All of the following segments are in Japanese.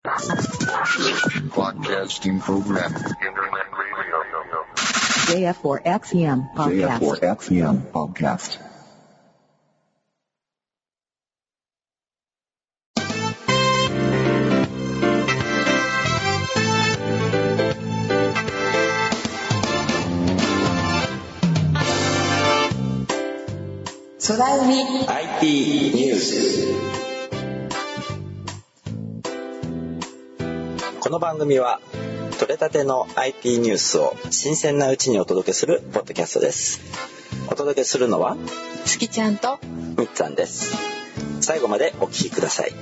Broadcasting program. JF4XEM podcast. JF4XEM podcast. 空海 IT ニュース。この番組は取れたての IT ニュースを新鮮なうちにお届けするポッドキャストです。お届けするのはすきちゃんとみっつぁんです。最後までお聞きください。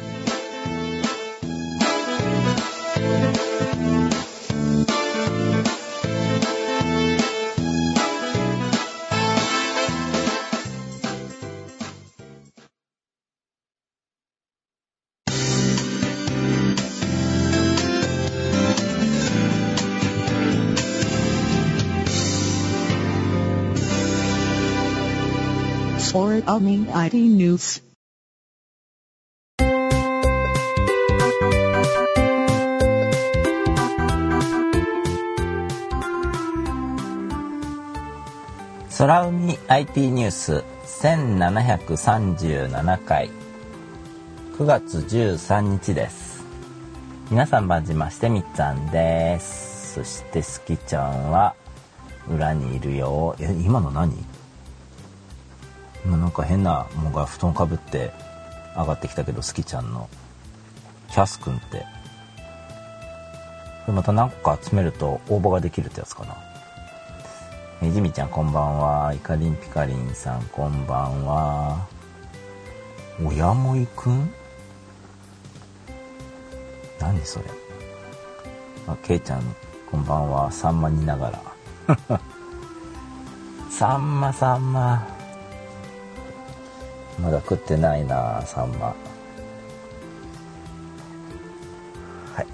Or IT News. 空海 IT ニュース1737回9月13日です。皆さんばんじましてみっつぁんです。そしてすきちゃんは裏にいるよ。今の何？今なんか変なものが布団かぶって上がってきたけど、すきちゃんのキャスくんってこれまた何個か集めると応募ができるってやつかな。じみちゃんこんばんは。イカリンピカリンさんこんばんは。おやもいくん何それ。けいちゃんこんばんは。サンマ煮ながらサンマまだ食ってないなサンマ。はい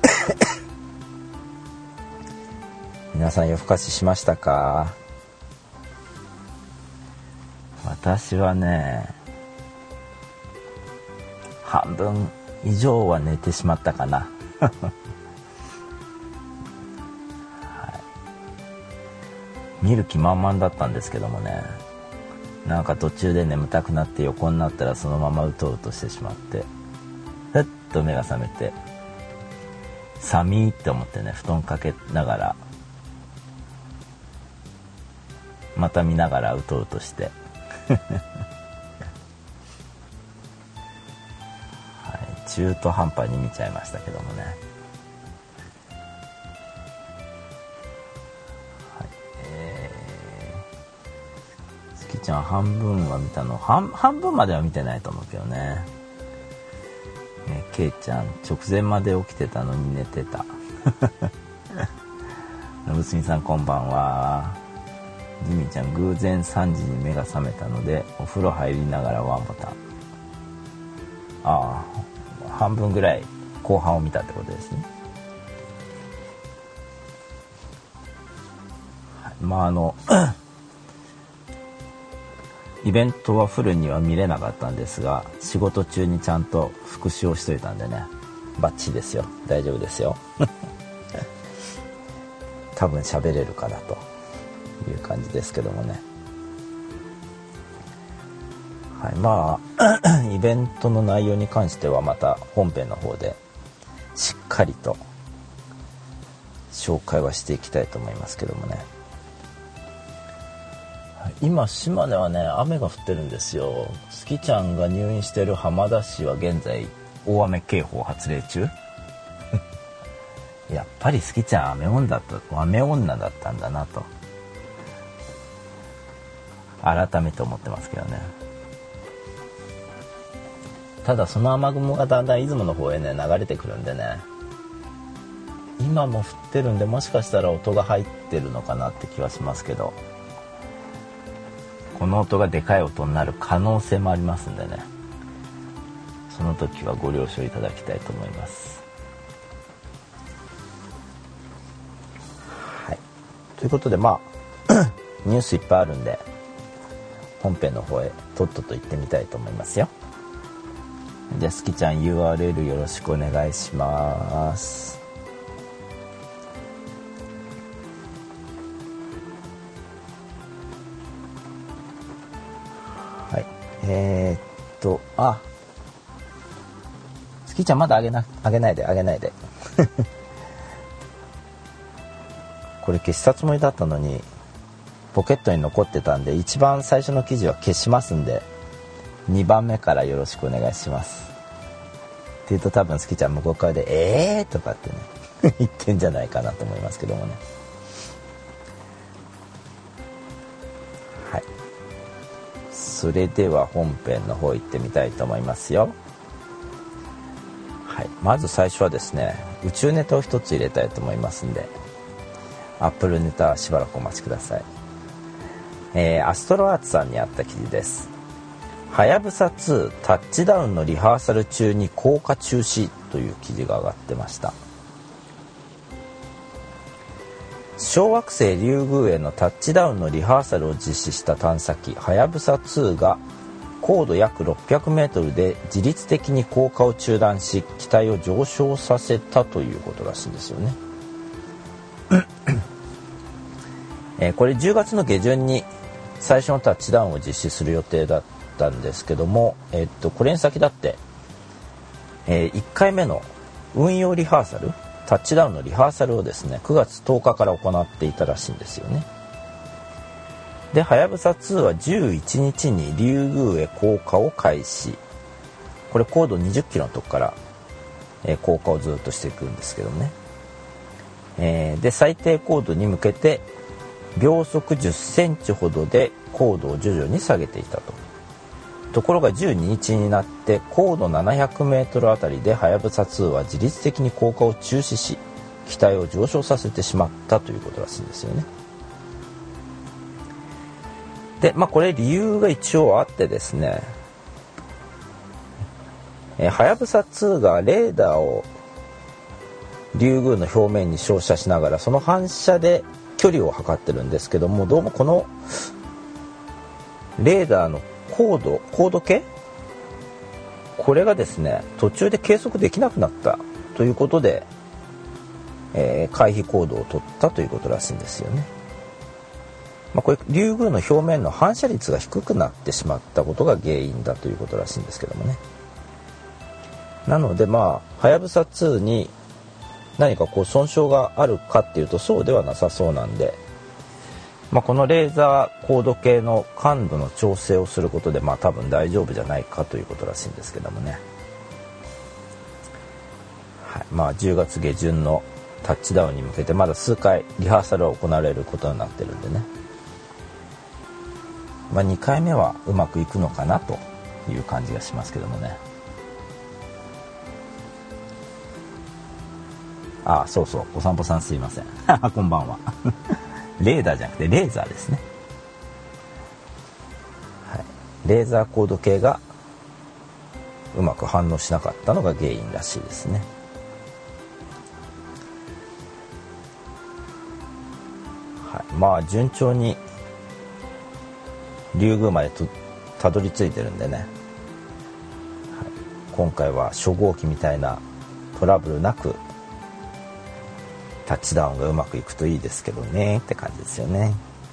皆さん夜更かししましたか？私はね半分以上は寝てしまったかなはい、見る気満々だったんですけどもね、なんか途中で眠たくなって横になったらそのままうとうとしてしまって、ふっと目が覚めて寒いって思ってね、布団かけながらまた見ながらうとうとしてはい、中途半端に見ちゃいましたけどもね。ちゃん半分は見たの？半分までは見てないと思うけどね。けいちゃん直前まで起きてたのに寝てたのぶすみさんこんばんは。じみちゃん偶然3時に目が覚めたのでお風呂入りながらワンボタン。半分ぐらい後半を見たってことですね。はい、イベントはフルには見れなかったんですが、仕事中にちゃんと復習をしといたんでね、バッチリですよ。大丈夫ですよ多分喋れるかなという感じですけどもね。はい、イベントの内容に関してはまた本編の方でしっかりと紹介はしていきたいと思いますけどもね。今島根はね雨が降ってるんですよ。すきちゃんが入院してる浜田市は現在大雨警報発令中やっぱりすきちゃん雨女だったんだなと改めて思ってますけどね。ただその雨雲がだんだん出雲の方へね流れてくるんでね、今も降ってるんでもしかしたら音が入ってるのかなって気はしますけど、この音がでかい音になる可能性もありますんでね、その時はご了承いただきたいと思います。はい、ということでニュースいっぱいあるんで本編の方へとっとと行ってみたいと思いますよ。 じゃあすきちゃん URL よろしくお願いします。はい。すきちゃんまだあげないでこれ消したつもりだったのにポケットに残ってたんで、一番最初の記事は消しますんで、2番目からよろしくお願いしますって言うと、多分すきちゃん向こう側でとかってね言ってんじゃないかなと思いますけどもね。はい、それでは本編の方行ってみたいと思いますよ。はい、まず最初はですね、宇宙ネタを一つ入れたいと思いますんで、アップルネタしばらくお待ちください。アストロアーツさんにあった記事です。はやぶさ2タッチダウンのリハーサル中に降下中止という記事が上がってました。小惑星リュウグウへのタッチダウンのリハーサルを実施した探査機はやぶさ2が高度約600メートルで自律的に降下を中断し、機体を上昇させたということらしいんですよね。これ10月の下旬に最初のタッチダウンを実施する予定だったんですけども、これに先立って、1回目の運用リハーサル、タッチダウンのリハーサルをですね、9月10日から行っていたらしいんですよね。で、はやぶさ2は11日にリュウグウへ降下を開始。これ高度20キロのとこから、降下をずっとしていくんですけどね。で、最低高度に向けて秒速10センチほどで高度を徐々に下げていたと。ところが12日になって高度700メートルあたりではやぶさ2は自律的に降下を中止し、機体を上昇させてしまったということらしいんですよね。で、これ理由が一応あってですね、はやぶさ2がレーダーをリュウグウの表面に照射しながらその反射で距離を測ってるんですけども、どうもこのレーダーの高度計、これがですね途中で計測できなくなったということで、回避行動を取ったということらしいんですよね。これリュウグウの表面の反射率が低くなってしまったことが原因だということらしいんですけどもね。なのではやぶさ2に何か損傷があるかっていうとそうではなさそうなんで、このレーザー高度計の感度の調整をすることで多分大丈夫じゃないかということらしいんですけどもね。はい、10月下旬のタッチダウンに向けてまだ数回リハーサルは行われることになってるんでね、2回目はうまくいくのかなという感じがしますけどもね。そうそう、お散歩さんすいませんこんばんはレーダーじゃなくてレーザーですね。はい、レーザー高度計がうまく反応しなかったのが原因らしいですね。はい、順調にリュウグウまでたどり着いてるんでね、はい、今回は初号機みたいなトラブルなくタッチダウンがうまくいくといいですけどねって感じですよね。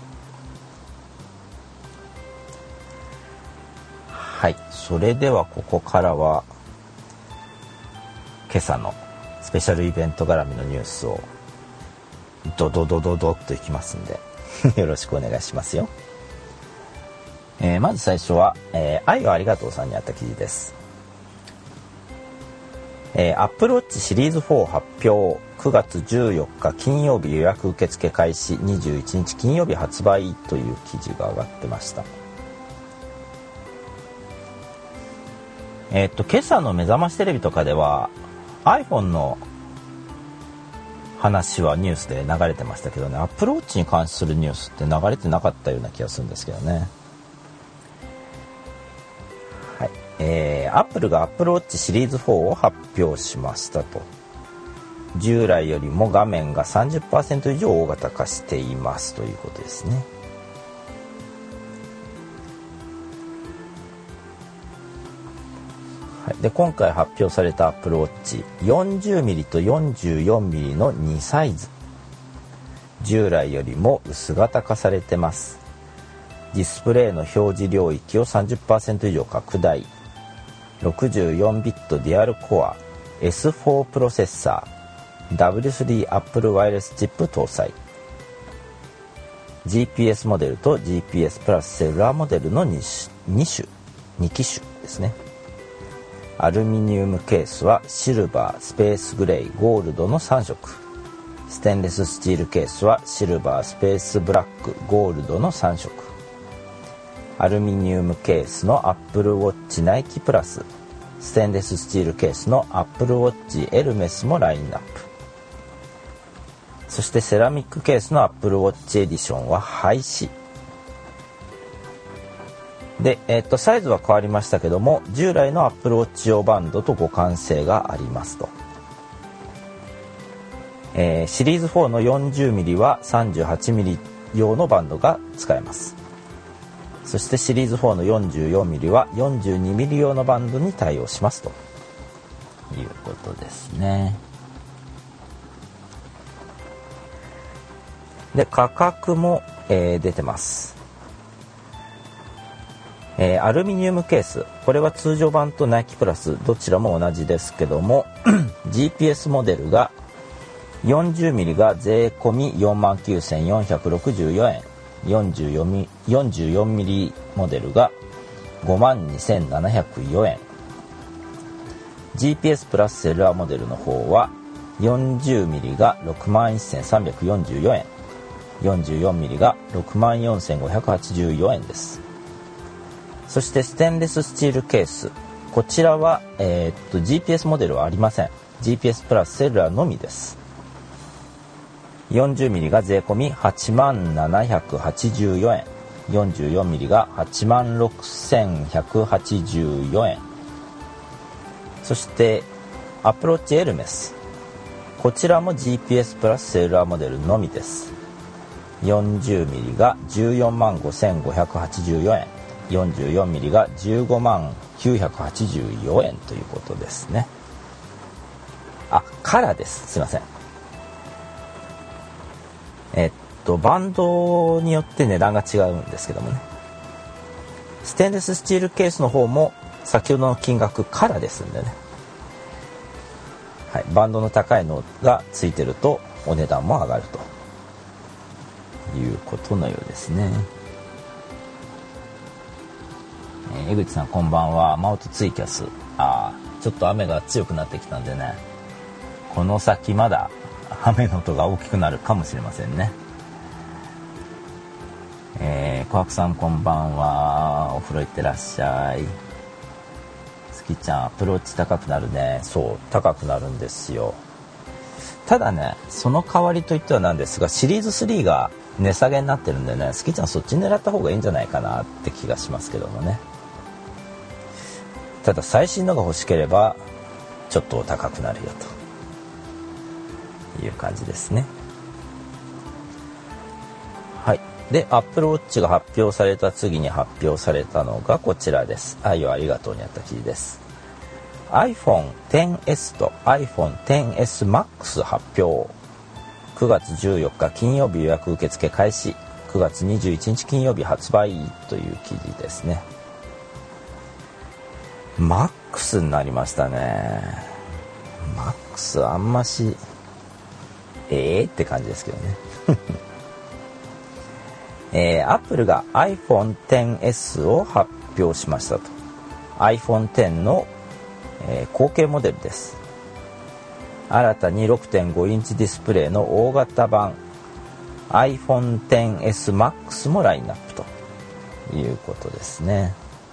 はい、それではここからは今朝のスペシャルイベント絡みのニュースをドドっといきますんでよろしくお願いしますよ。まず最初は、愛をありがとうさんにあった記事です。Apple Watch シリーズ4発表、9月14日金曜日予約受付開始、21日金曜日発売という記事が上がってました。今朝の目覚ましテレビとかでは iPhone の話はニュースで流れてましたけどね、Apple Watch に関するニュースって流れてなかったような気がするんですけどね。はい、Apple が Apple Watch シリーズ4を発表しましたと。従来よりも画面が 30% 以上大型化していますということですね。はい、 で今回発表された Apple Watch 40mm と 44mm の2サイズ、従来よりも薄型化されてます。ディスプレイの表示領域を 30% 以上拡大、64ビットデュアルコア S4 プロセッサー、 W3 Apple ワイヤレスチップ搭載、 GPS モデルと GPS プラスセルラーモデルの2機種ですね。アルミニウムケースはシルバー、スペースグレー、ゴールドの3色、ステンレススチールケースはシルバー、スペースブラック、ゴールドの3色。アルミニウムケースの Apple Watch ナイキプラス、ステンレススチールケースの Apple Watch エルメスもラインナップ。そしてセラミックケースの Apple Watch エディションは廃止で、サイズは変わりましたけども、従来の Apple Watch 用バンドと互換性がありますと。シリーズ4の 40mm は 38mm 用のバンドが使えます。そしてシリーズ4の 44mm は 42mm 用のバンドに対応しますということですね。で、価格も、出てます。アルミニウムケース、これは通常版とナイキプラスどちらも同じですけどもGPS モデルが 40mm が税込み 49,464 円、44mm モデルが 52,704 円、 GPS プラスセルラーモデルの方は 40mm が 61,344 円、44mm が 64,584 円です。そしてステンレススチールケース、こちらは、GPS モデルはありません。 GPS プラスセルラーのみです。40mm が税込み 87,884 円、44mm が 86,184 円。そしてアプローチエルメス、こちらも GPS プラスセルラーモデルのみです。40mm が 145,584 円、44mm が 159,984 円ということですね。カラーです。すいません。バンドによって値段が違うんですけどもね。ステンレススチールケースの方も先ほどの金額からですんでね。はい、バンドの高いのがついてるとお値段も上がるということのようですね。江口さんこんばんは。マウトツイキャス。ちょっと雨が強くなってきたんでね、この先まだ雨の音が大きくなるかもしれませんね。小白さんこんばんは。お風呂行ってらっしゃい。すきちゃん、アプローチ高くなるね。そう高くなるんですよ。ただね、その代わりといってはなんですが、シリーズ3が値下げになってるんでね、すきちゃんそっち狙った方がいいんじゃないかなって気がしますけどもね。ただ最新のが欲しければちょっと高くなるよという感じですね。はい。で、Apple Watch が発表された次に発表されたのがこちらです。愛をありがとうにあった記事です。iPhone XS と iPhone XS Max 発表。9月14日金曜日予約受付開始。9月21日金曜日発売という記事ですね。Max になりましたね。Max あんましって感じですけどね。Apple が iPhone XS を発表しましたと。iPhone X の、後継モデルです。新たに 6.5 インチディスプレイの大型版 iPhone XS Max もラインナップということですね。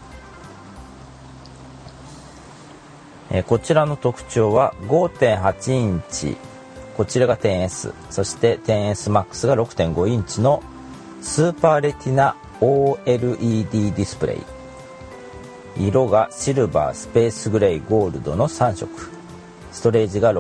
こちらの特徴は 5.8 インチ、こちらが 10S、 そして 10S Max が 6.5 インチのスーパーレティナ OLED ディスプレイ。色がシルバー、スペースグレー、ゴールドの3色。ストレージが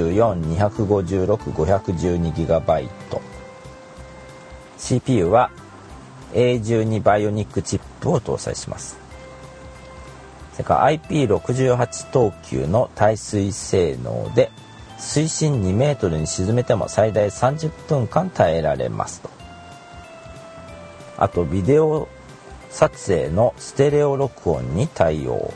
64、256、512GB。CPU は A12 バイオニックチップを搭載します。 それから IP68 等級の耐水性能で水深2メートルに沈めても最大30分間耐えられますと。あとビデオ撮影のステレオ録音に対応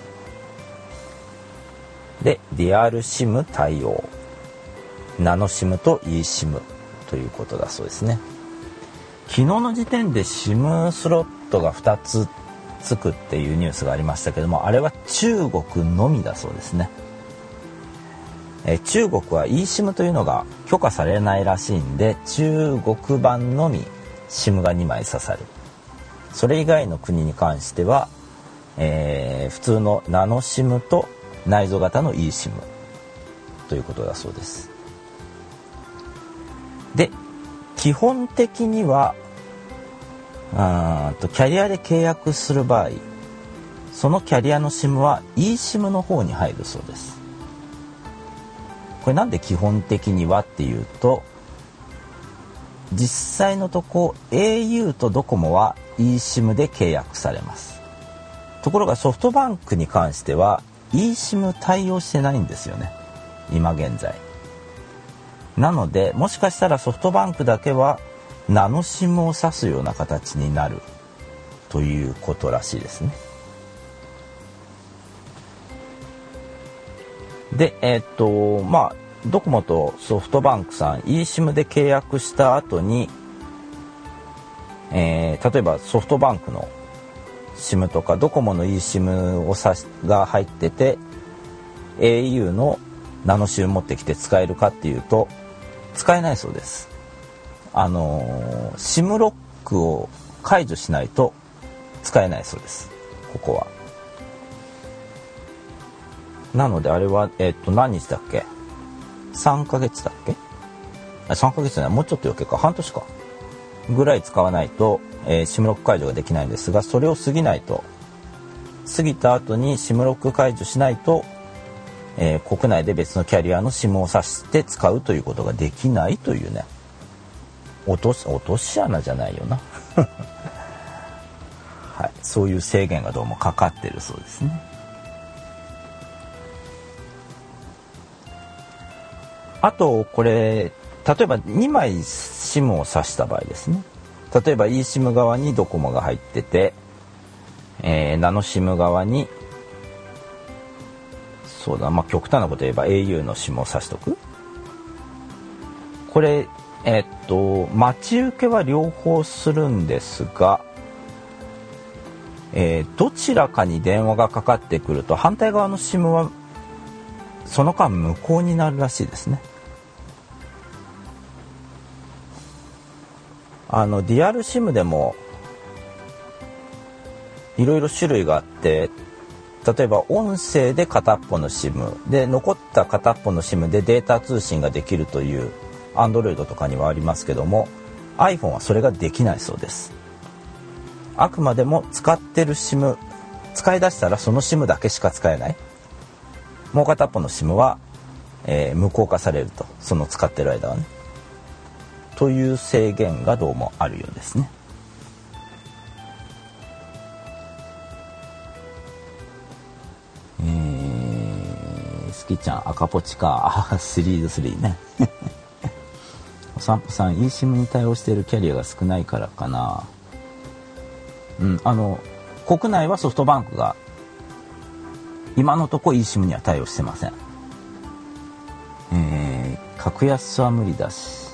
で、デュアルSIM対応、ナノSIMと eSIM ということだそうですね。昨日の時点で SIM スロットが2つつくっていうニュースがありましたけども、あれは中国のみだそうですね。中国は eSIM というのが許可されないらしいんで、中国版のみ SIM が2枚刺さる。それ以外の国に関しては、普通のナノSIMと内蔵型の eSIM ということだそうです。で、基本的にはキャリアで契約する場合、そのキャリアの SIM は eSIM の方に入るそうです。これなんで基本的にはっていうと、実際のとこ au とドコモは eSIM で契約されます。ところがソフトバンクに関しては eSIM 対応してないんですよね、今現在。なのでもしかしたらソフトバンクだけはナノSIMを指すような形になるということらしいですね。で、ドコモとソフトバンクさん eSIM で契約した後に、例えばソフトバンクの SIM とかドコモの eSIM が入ってて au のナノSIM持ってきて使えるかっていうと使えないそうです。SIM ロックを解除しないと使えないそうです、ここは。なのであれは何日だっけ、3ヶ月だっけ、3ヶ月じゃない、もうちょっと余計か、半年かぐらい使わないと、SIM ロック解除ができないんですが、それを過ぎた後に SIM ロック解除しないと、国内で別のキャリアの SIM を挿して使うということができないというね、落とし穴じゃないよなはい、そういう制限がどうもかかってるそうですね。あとこれ例えば2枚 SIM を挿した場合ですね、例えば eSIM 側にドコモが入ってて、ナノSIM 側にそうだ、極端なこと言えば au の SIM を挿しとく。これ待ち受けは両方するんですが、どちらかに電話がかかってくると反対側の SIM はその間無効になるらしいですね。デュアルSIMでもいろいろ種類があって、例えば音声で片っぽの SIM で残った片っぽの SIM でデータ通信ができるという Android とかにはありますけども、 iPhone はそれができないそうです。あくまでも使ってる SIM、 使い出したらその SIM だけしか使えない、もう片っぽの SIM は、無効化されると、その使ってる間はね、という制限がどうもあるようですね。スキちゃん赤ポチか、シリーズ3ねお散歩さん eSIM に対応しているキャリアが少ないからかな。国内はソフトバンクが今のとこ eSIM には対応してません。格安は無理だし、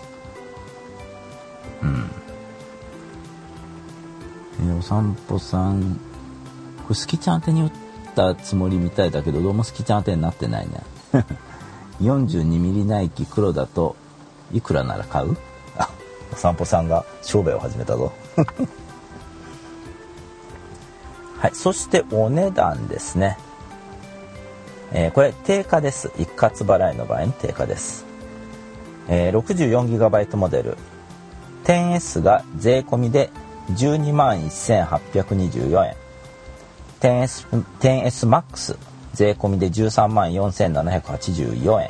お散歩さんこれスキちゃん宛てに打ったつもりみたいだけど、どうもスキちゃん宛てになってないね42ミリナイキ黒だといくらなら買う？お散歩さんが商売を始めたぞはい、そしてお値段ですね。これ定価です。一括払いの場合の定価です。64GB モデル 10S が税込みで121,824円、 10S Max 税込みで134,784円、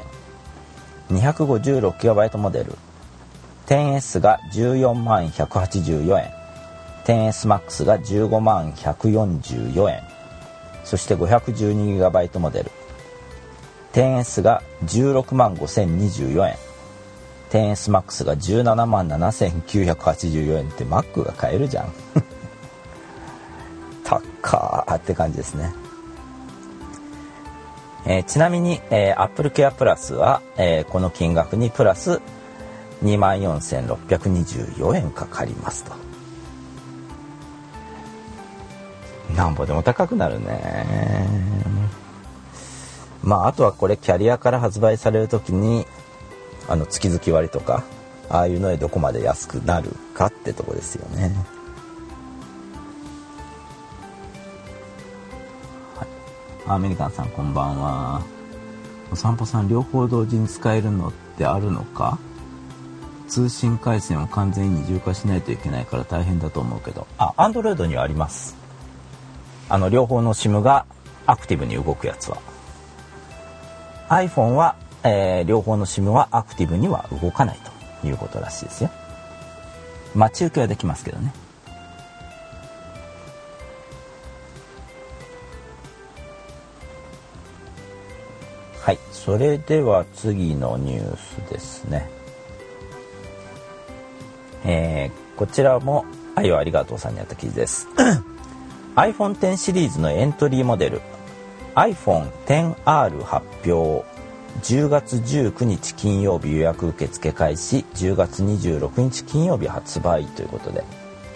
256GB モデル 10S が141,184円、 10S Max が151,144円、 そして 512GB モデル 10S が16万5024円、 10S Max が17万7984円って Mac が買えるじゃん高ーって感じですね。ちなみに、Apple Care Plus は、この金額にプラス 24,624 円かかりますと。なんぼでも高くなるね。まああとはこれキャリアから発売されるときに月々割とかああいうのでどこまで安くなるかってとこですよね。アメリカンさんこんばんは。お散歩さん両方同時に使えるのってあるのか。通信回線を完全に二重化しないといけないから大変だと思うけど、Android にはあります。両方の SIM がアクティブに動くやつは。 iPhone は、両方の SIM はアクティブには動かないということらしいですよ。待ち受けはできますけどね。はい、それでは次のニュースですね。こちらも愛をありがとうさんにあった記事ですiPhone X シリーズのエントリーモデル iPhone XR 発表。10月19日金曜日予約受付開始、10月26日金曜日発売ということで、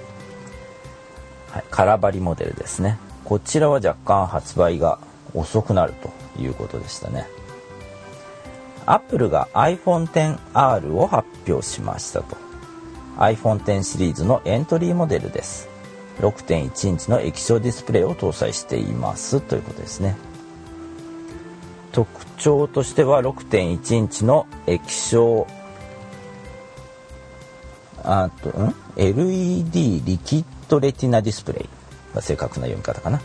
はい、空張りモデルですね。こちらは若干発売が遅くなるということでしたね。Apple が iPhone XR を発表しましたと。iPhone X シリーズのエントリーモデルです。6.1 インチの液晶ディスプレイを搭載していますということですね。特徴としては 6.1 インチの液晶LED リキッドレティナディスプレイが正確な読み方かな。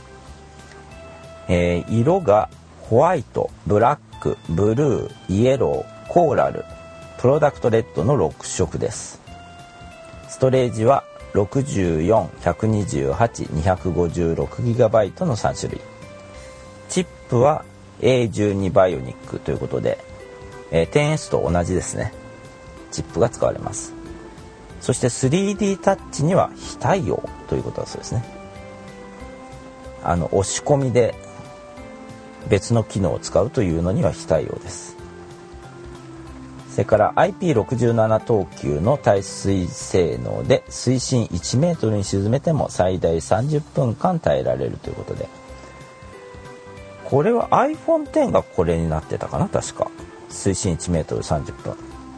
色がホワイト、ブラック、ブルー、イエロー、コーラル、プロダクトレッドの6色です。ストレージは64、128、256GB の3種類。チップは A12 バイオニックということで、10S と同じですね。チップが使われます。そして 3D タッチには非対応ということだそうですね。押し込みで別の機能を使うというのには非対応です。それから IP67 等級の耐水性能で水深1メートルに沈めても最大30分間耐えられるということで、これは iPhone X がこれになってたかな。確か水深1メートル30分。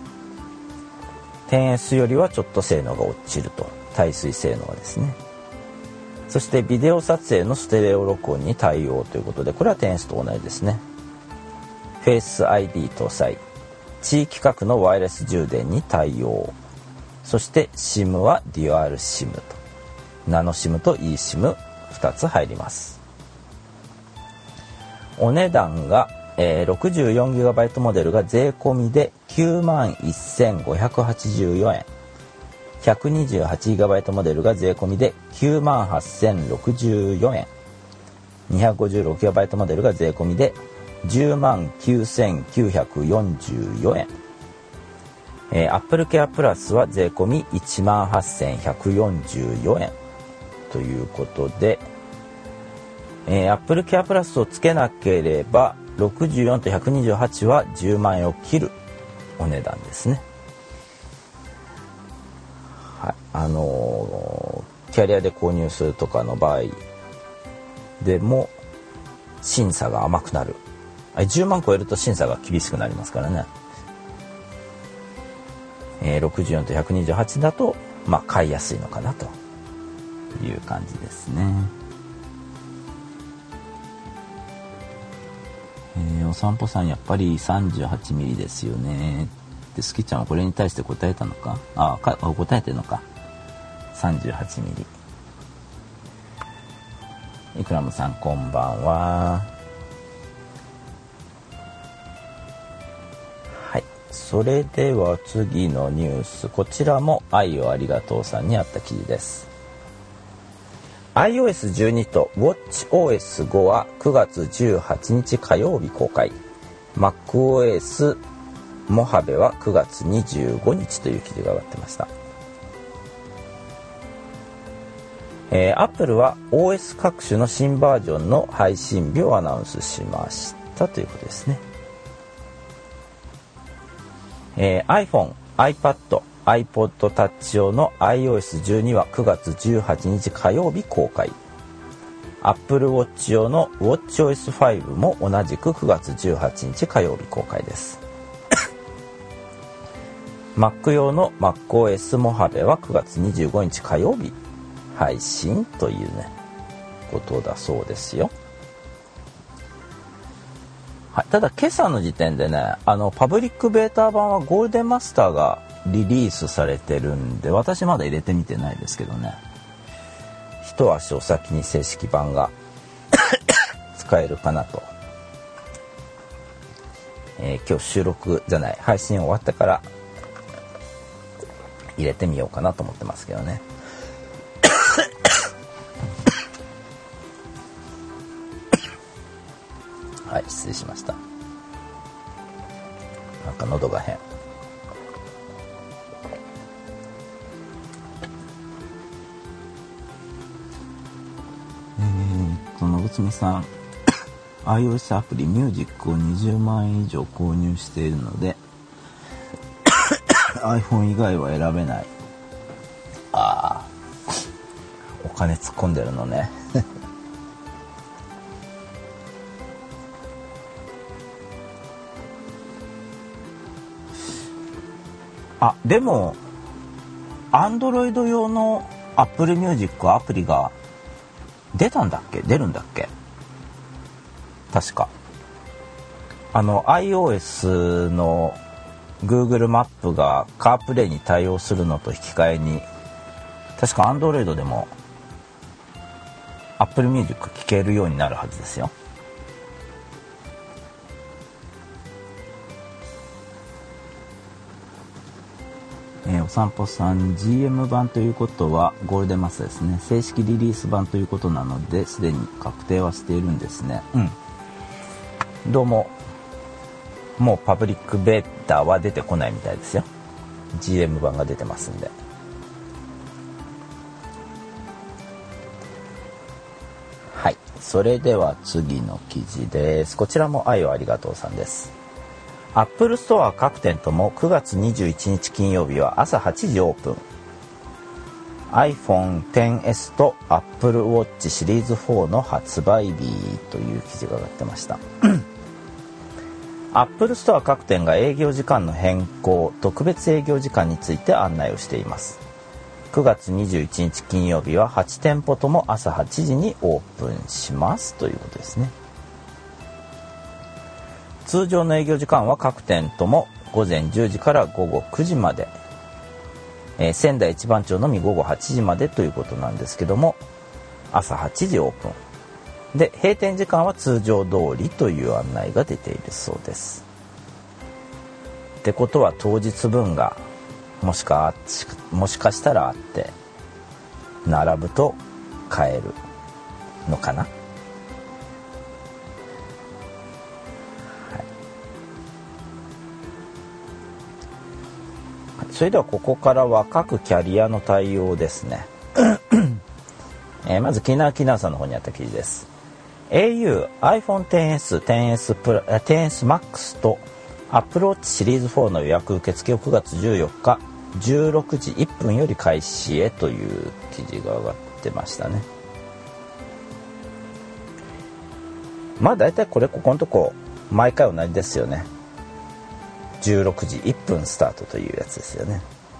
10S よりはちょっと性能が落ちると。耐水性能はですね。そしてビデオ撮影のステレオ録音に対応ということで、これは 10S と同じですね。Face ID 搭載、地域格のワイヤレス充電に対応。そして SIM はデュアル SIM とナノ SIM と eSIM2 つ入ります。お値段が、64GB モデルが税込みで 91,584 円、 128GB モデルが税込みで 98,064 円、 256GB モデルが税込みで 109,944 円、Apple Care Plus は税込み 18,144 円ということで、Apple Care Plus をつけなければ64と128は10万円を切るお値段ですね。はい、キャリアで購入するとかの場合でも審査が甘くなる。10万超えると審査が厳しくなりますからね。64と128だと買いやすいのかなという感じですね。お散歩さんやっぱり 38mm ですよねってスキちゃんはこれに対して答えたのか。答えてるのか。 38mm。 イクラムさんこんばんは。はい、それでは次のニュース、こちらも愛をありがとうさんにあった記事です。 iOS12 と WatchOS5 は9月18日火曜日公開。MacOS モハベは9月25日という記事が上がってました。Apple は OS 各種の新バージョンの配信日をアナウンスしましたということですね。iPhone、iPad、iPod Touch 用の iOS12 は9月18日火曜日公開。Apple Watch 用の WatchOS5 も同じく9月18日火曜日公開です。Mac 用の MacOS モハベは9月25日火曜日配信というねことだそうですよ。はい、ただ今朝の時点でねパブリックベータ版はゴールデンマスターがリリースされてるんで、私まだ入れてみてないですけどね、一足お先に正式版が使えるかなと、今日収録じゃない配信終わってから入れてみようかなと思ってますけどね。はい、失礼しました。なんか喉が変。のぶつみさんiOS アプリミュージックを20万円以上購入しているのでiPhone 以外は選べない。ああ、お金突っ込んでるのねあ、でも Android 用の Apple Music アプリが出るんだっけ確かiOS の Google マップがカープレイに対応するのと引き換えに確か Android でも Apple Music 聴けるようになるはずですよ。お散歩さん GM 版ということはゴールデンマスですね。正式リリース版ということなのですでに確定はしているんですね。どうももうパブリックベータは出てこないみたいですよ。 GM 版が出てますんで。はい、それでは次の記事です。こちらも愛をありがとうさんです。アップルストア各店とも9月21日金曜日は朝8時オープン。 iPhone XS と Apple Watch シリーズ4の発売日という記事が上がってましたアップルストア各店が営業時間の変更、特別営業時間について案内をしています。9月21日金曜日は8店舗とも朝8時にオープンしますということですね。通常の営業時間は各店とも午前10時から午後9時まで、仙台一番町のみ午後8時までということなんですけども、朝8時オープンで閉店時間は通常通りという案内が出ているそうです。ってことは当日分がもしかしたらあって並ぶと買えるのかな。それではここからは各キャリアの対応ですねまずキナーさんの方にあった記事です。 au iPhone XS、XS Max と Apple Watch シリーズ4の予約受付を9月14日16時1分より開始へという記事が上がってましたね。まあだいたいここのとこ毎回同じですよね。16時1分スタートというやつですよね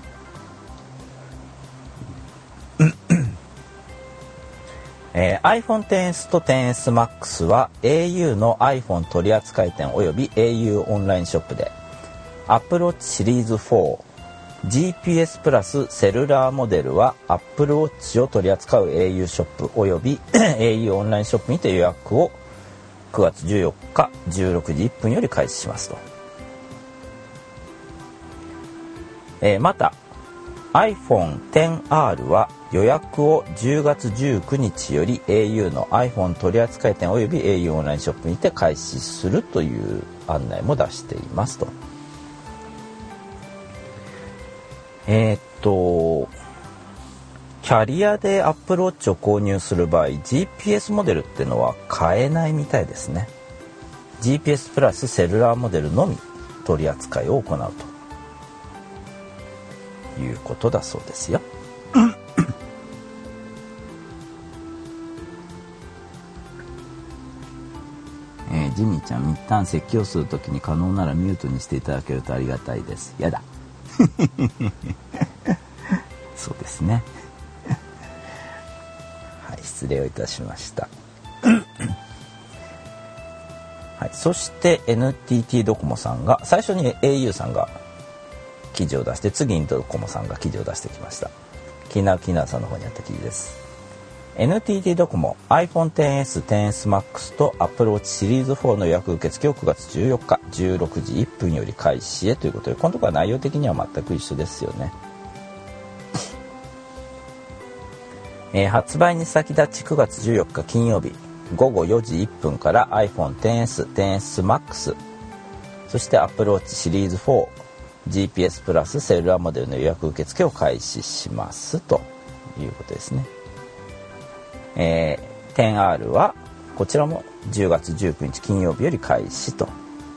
iPhone XS と XS Max は au の iPhone 取扱店および au オンラインショップで Apple Watch シリーズ4 GPS プラスセルラーモデルは Apple Watch を取り扱う au ショップおよびau オンラインショップにて予約を9月14日16時1分より開始しますと。また iPhone XR は予約を10月19日より au の iPhone 取扱店および au オンラインショップにて開始するという案内も出していますと。キャリアで Apple Watch を購入する場合 GPS モデルってのは買えないみたいですね。 GPS プラスセルラーモデルのみ取り扱いを行うということだそうですよ。ジミーちゃん、一旦説教するときに可能ならミュートにしていただけるとありがたいです。やだそうですねはい、失礼をいたしましたはい、そして NTT ドコモさんが最初に au さんが記事を出して、次にドコモさんが記事を出してきました。キーナーさんの方にあった記事です。 NTT ドコモ iPhone XS、XS Max と Apple Watch シリーズ4の予約受付を9月14日16時1分より開始へということで、このところは内容的には全く一緒ですよね。発売に先立ち9月14日金曜日午後4時1分から iPhone XS、XS Max、そして Apple Watch シリーズ4、GPS プラスセルラーモデルの予約受付を開始しますということですね。10R はこちらも10月19日金曜日より開始と。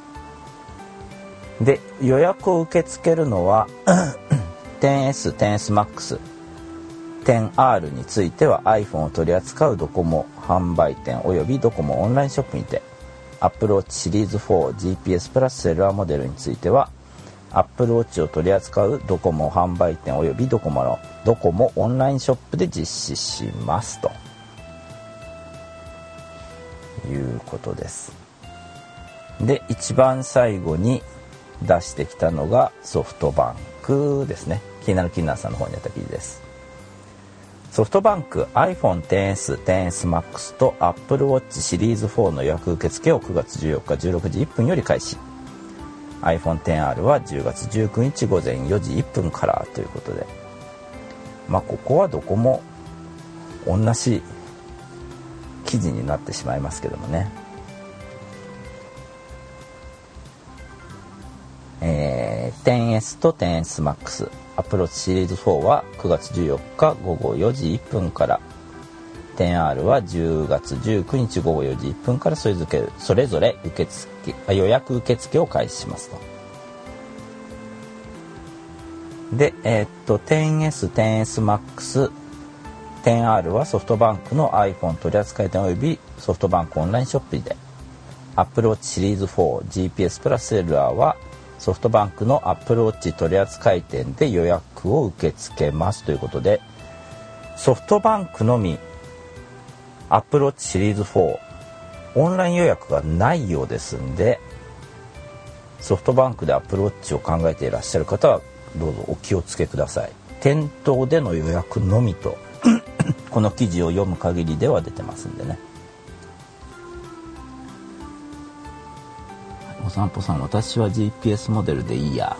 で、予約を受け付けるのは10S、10S Max、10R については iPhone を取り扱うドコモ販売店およびドコモオンラインショップにて、 Apple Watch シリーズ4 GPS プラスセルラーモデルについては Apple Watch を取り扱うドコモ販売店およびドコモオンラインショップで実施しますということです。で、一番最後に出してきたのがソフトバンクですね。気になるキーナーさんの方にあった記事です。ソフトバンク iPhone XS、XS Max と Apple Watch シリーズ4の予約受付を9月14日16時1分より開始。 iPhone XR は10月19日午前4時1分からということで、ここはどこも同じ記事になってしまいますけどもね。10S と 10S Max、 Apple Watch シリーズ4は9月14日午後4時1分から、 10R は10月19日午後4時1分からそれぞれ予約受付を開始しますと。で、10S、10S Max、10R はソフトバンクの iPhone 取扱店およびソフトバンクオンラインショップで、 Apple Watch シリーズ4 GPS プラスセルラーはソフトバンクの Apple Watch 取扱店で予約を受け付けますということで、ソフトバンクのみ Apple Watch シリーズ4オンライン予約がないようですんで、ソフトバンクで Apple Watch を考えていらっしゃる方はどうぞお気をつけください。店頭での予約のみとこの記事を読む限りでは出てますんでね。お散歩さん、私は GPS モデルでいいや。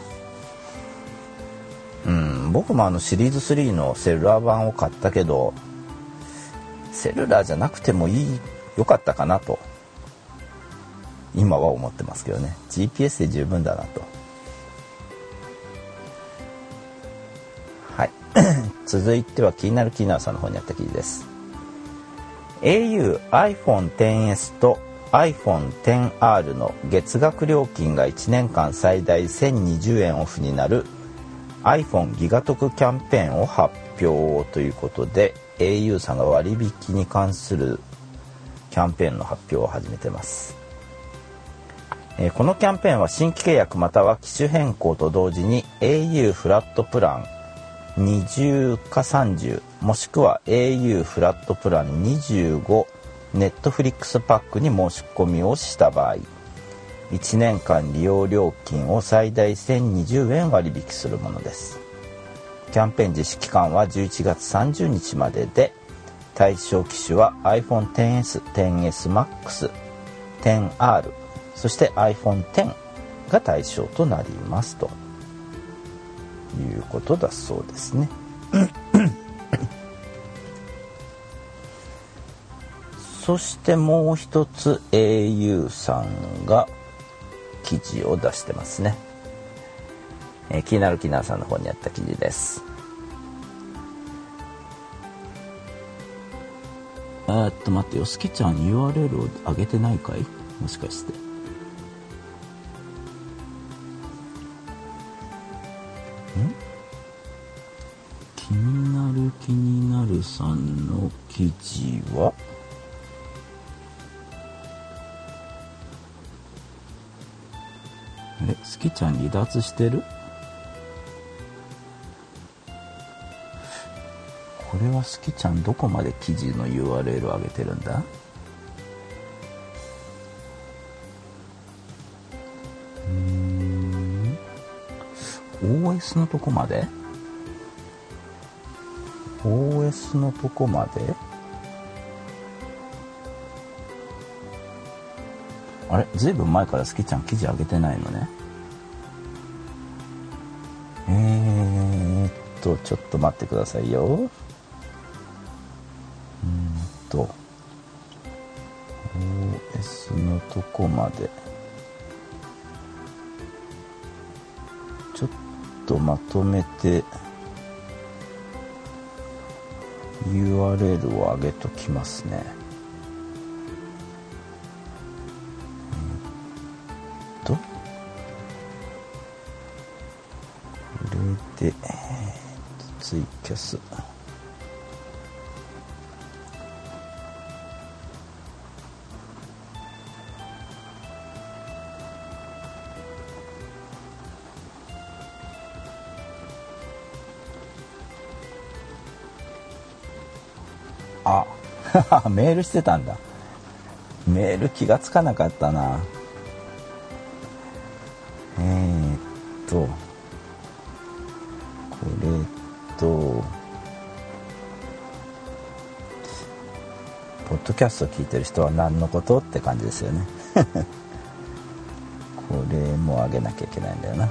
僕もシリーズ3のセルラー版を買ったけど、セルラーじゃなくてもよかったかなと今は思ってますけどね。 GPS で十分だなと。はい続いては気になるキーナーさんの方にあった記事です。 au iPhone XS と iPhone XR の月額料金が1年間最大1020円オフになる iPhone ギガ得キャンペーンを発表ということで、 au さんが割引に関するキャンペーンの発表を始めてます。このキャンペーンは新規契約または機種変更と同時に au フラットプラン20か30もしくは au フラットプラン25ネットフリックスパックに申し込みをした場合、1年間利用料金を最大1020円割引するものです。キャンペーン実施期間は11月30日までで、対象機種は iPhone XS、XS Max、10R、そして iPhone X が対象となりますということだそうですね。そしてもう一つ au さんが記事を出してますね。気になるキナーさんの方にあった記事です。待ってよ、すきちゃん URL を上げてないかい？もしかして。気になるさんの記事はすきちゃん離脱してる？これはすきちゃんどこまで記事の URL を上げてるんだ？OS のとこまで？ OS のとこまで？あれ、ずいぶん前からすきちゃん記事上げてないのね。ちょっと待ってくださいよ。OS のとこまでちょっとまとめて URL を上げときますね。これでツイキャスメールしてたんだ。メール気がつかなかったな。これとポッドキャスト聞いてる人は何のことって感じですよね。これも上げなきゃいけないんだよな。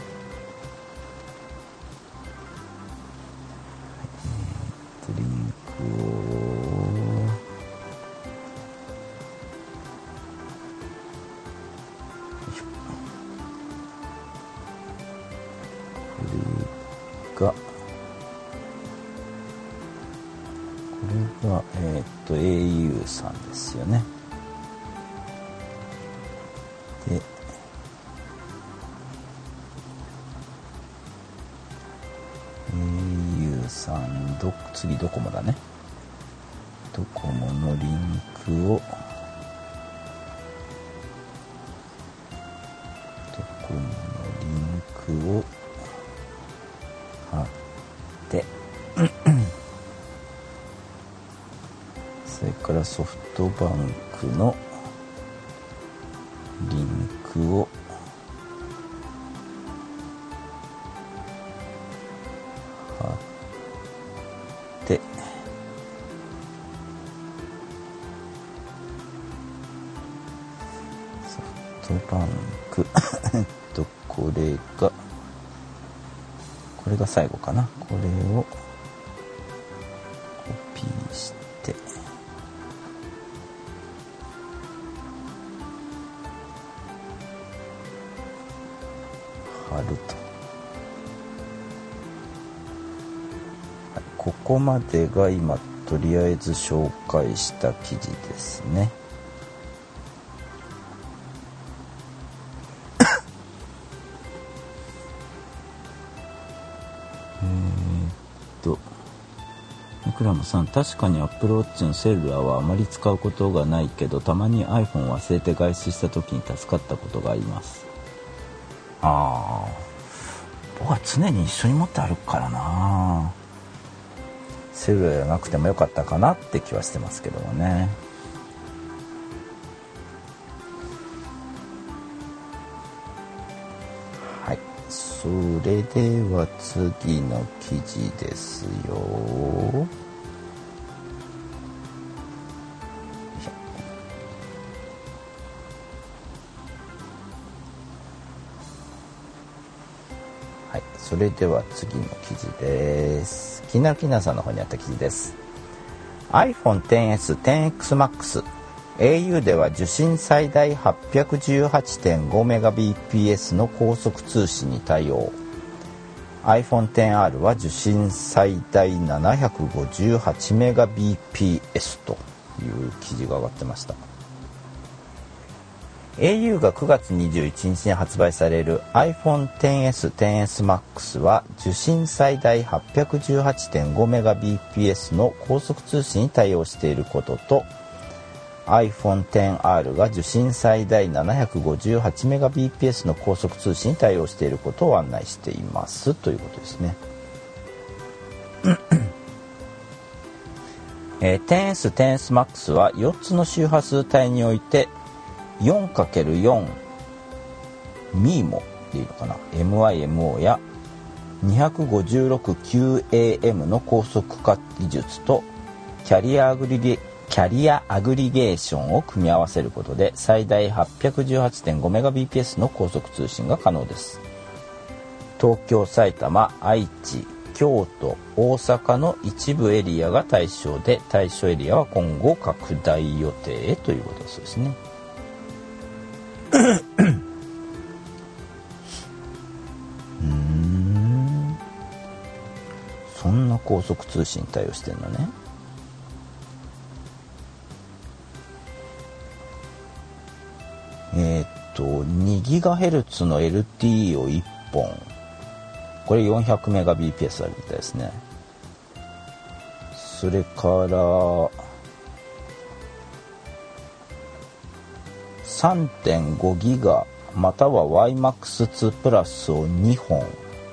リンクをこれがau さんですよね。でau さん次ドコモだね。ドコモのリンクを貼ってそれからソフトバンクのリンクを貼ってソフトバンクこれが最後かな。これをコピーして貼ると、ここまでが今とりあえず紹介した記事ですね。クラムさん、確かに Apple Watch のセルラーはあまり使うことがないけど、たまに iPhone を忘れて外出した時に助かったことがあります。僕は常に一緒に持って歩くからな。セルラーじゃなくてもよかったかなって気はしてますけどもね。はい、それでは次の記事ですよ。 それでは次の記事です。気になるさんの方にあった記事です。 iPhone XS、10X Max、 au では受信最大 818.5Mbps の高速通信に対応。 iPhone XR は受信最大 758Mbps という記事が上がってました。au が9月21日に発売される iPhone XS、10S Max は受信最大 818.5Mbps の高速通信に対応していることと、 iPhone XR が受信最大 758Mbps の高速通信に対応していることを案内していますということですね。10S、10S Max は4つの周波数帯において 4×4 MIMO でいいのかな、 MIMO や 256QAM の高速化技術とキャリアアグリゲーションを組み合わせることで最大 818.5Mbps の高速通信が可能です。東京、埼玉、愛知、京都、大阪の一部エリアが対象で、対象エリアは今後拡大予定ということですね。そんな高速通信対応してんのね。2GHz の LTE を1本、これ 400Mbps あるみたいですね。それから3.5 ギガまたは YMAX2 プラスを2本、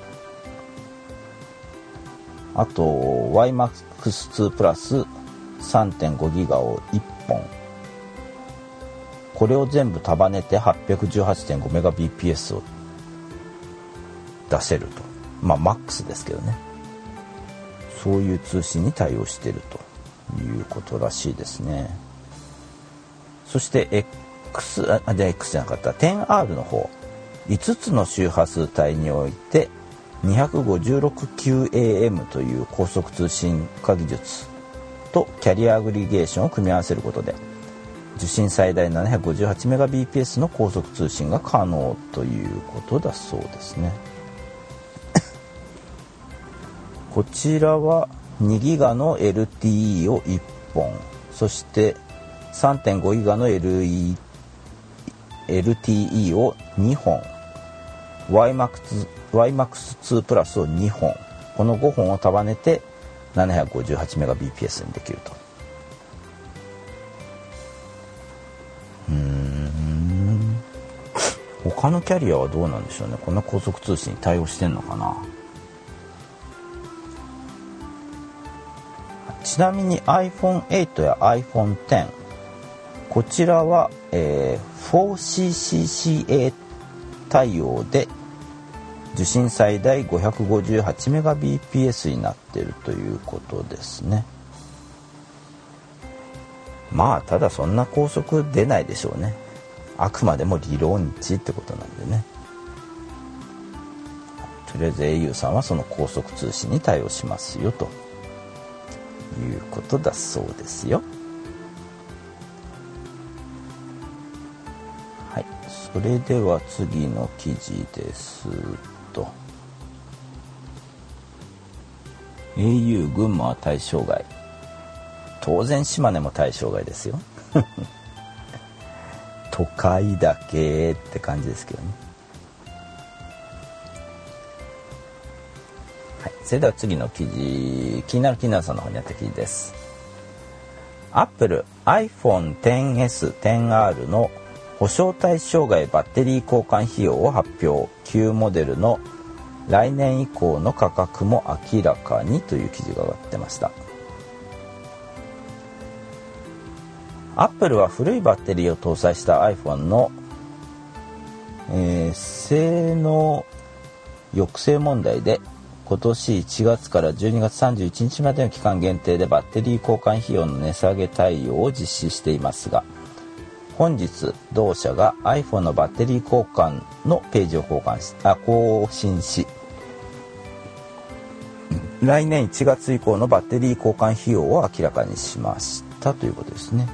あと YMAX2 プラス 3.5 ギガを1本、これを全部束ねて 818.5Mbps を出せると。まあマックスですけどね。そういう通信に対応しているということらしいですね。そして X じゃなかった 10R の方、5つの周波数帯において 256QAM という高速通信化技術とキャリアアグリゲーションを組み合わせることで受信最大 758Mbps の高速通信が可能ということだそうですね。こちらは2ギガの LTE を1本、そして 3.5 ギガの LTE を2本、 YMAX2 プラスを2本、この5本を束ねて 758Mbps にできると。他のキャリアはどうなんでしょうね。こんな高速通信に対応してんのかな。ちなみに iPhone8 や iPhone10、 こちらは、4CCCA 対応で受信最大 558Mbps になっているということですね。まあただそんな高速出ないでしょうね。あくまでも理論値ってことなんでね。とりあえず au さんはその高速通信に対応しますよということだそうですよ。はい、それでは次の記事ですと、 au 群馬は対象外。当然島根も対象外ですよ。都会だけって感じですけどね。はい、それでは次の記事、気になるさんの方にあった記事です。Apple iPhone XS、XR の保証対象外バッテリー交換費用を発表。旧モデルの来年以降の価格も明らかにという記事が上がってました。アップルは古いバッテリーを搭載した iPhone の、性能抑制問題で今年1月から12月31日までの期間限定でバッテリー交換費用の値下げ対応を実施していますが、本日同社が iPhone のバッテリー交換のページを更新し、 来年1月以降のバッテリー交換費用を明らかにしましたということですね。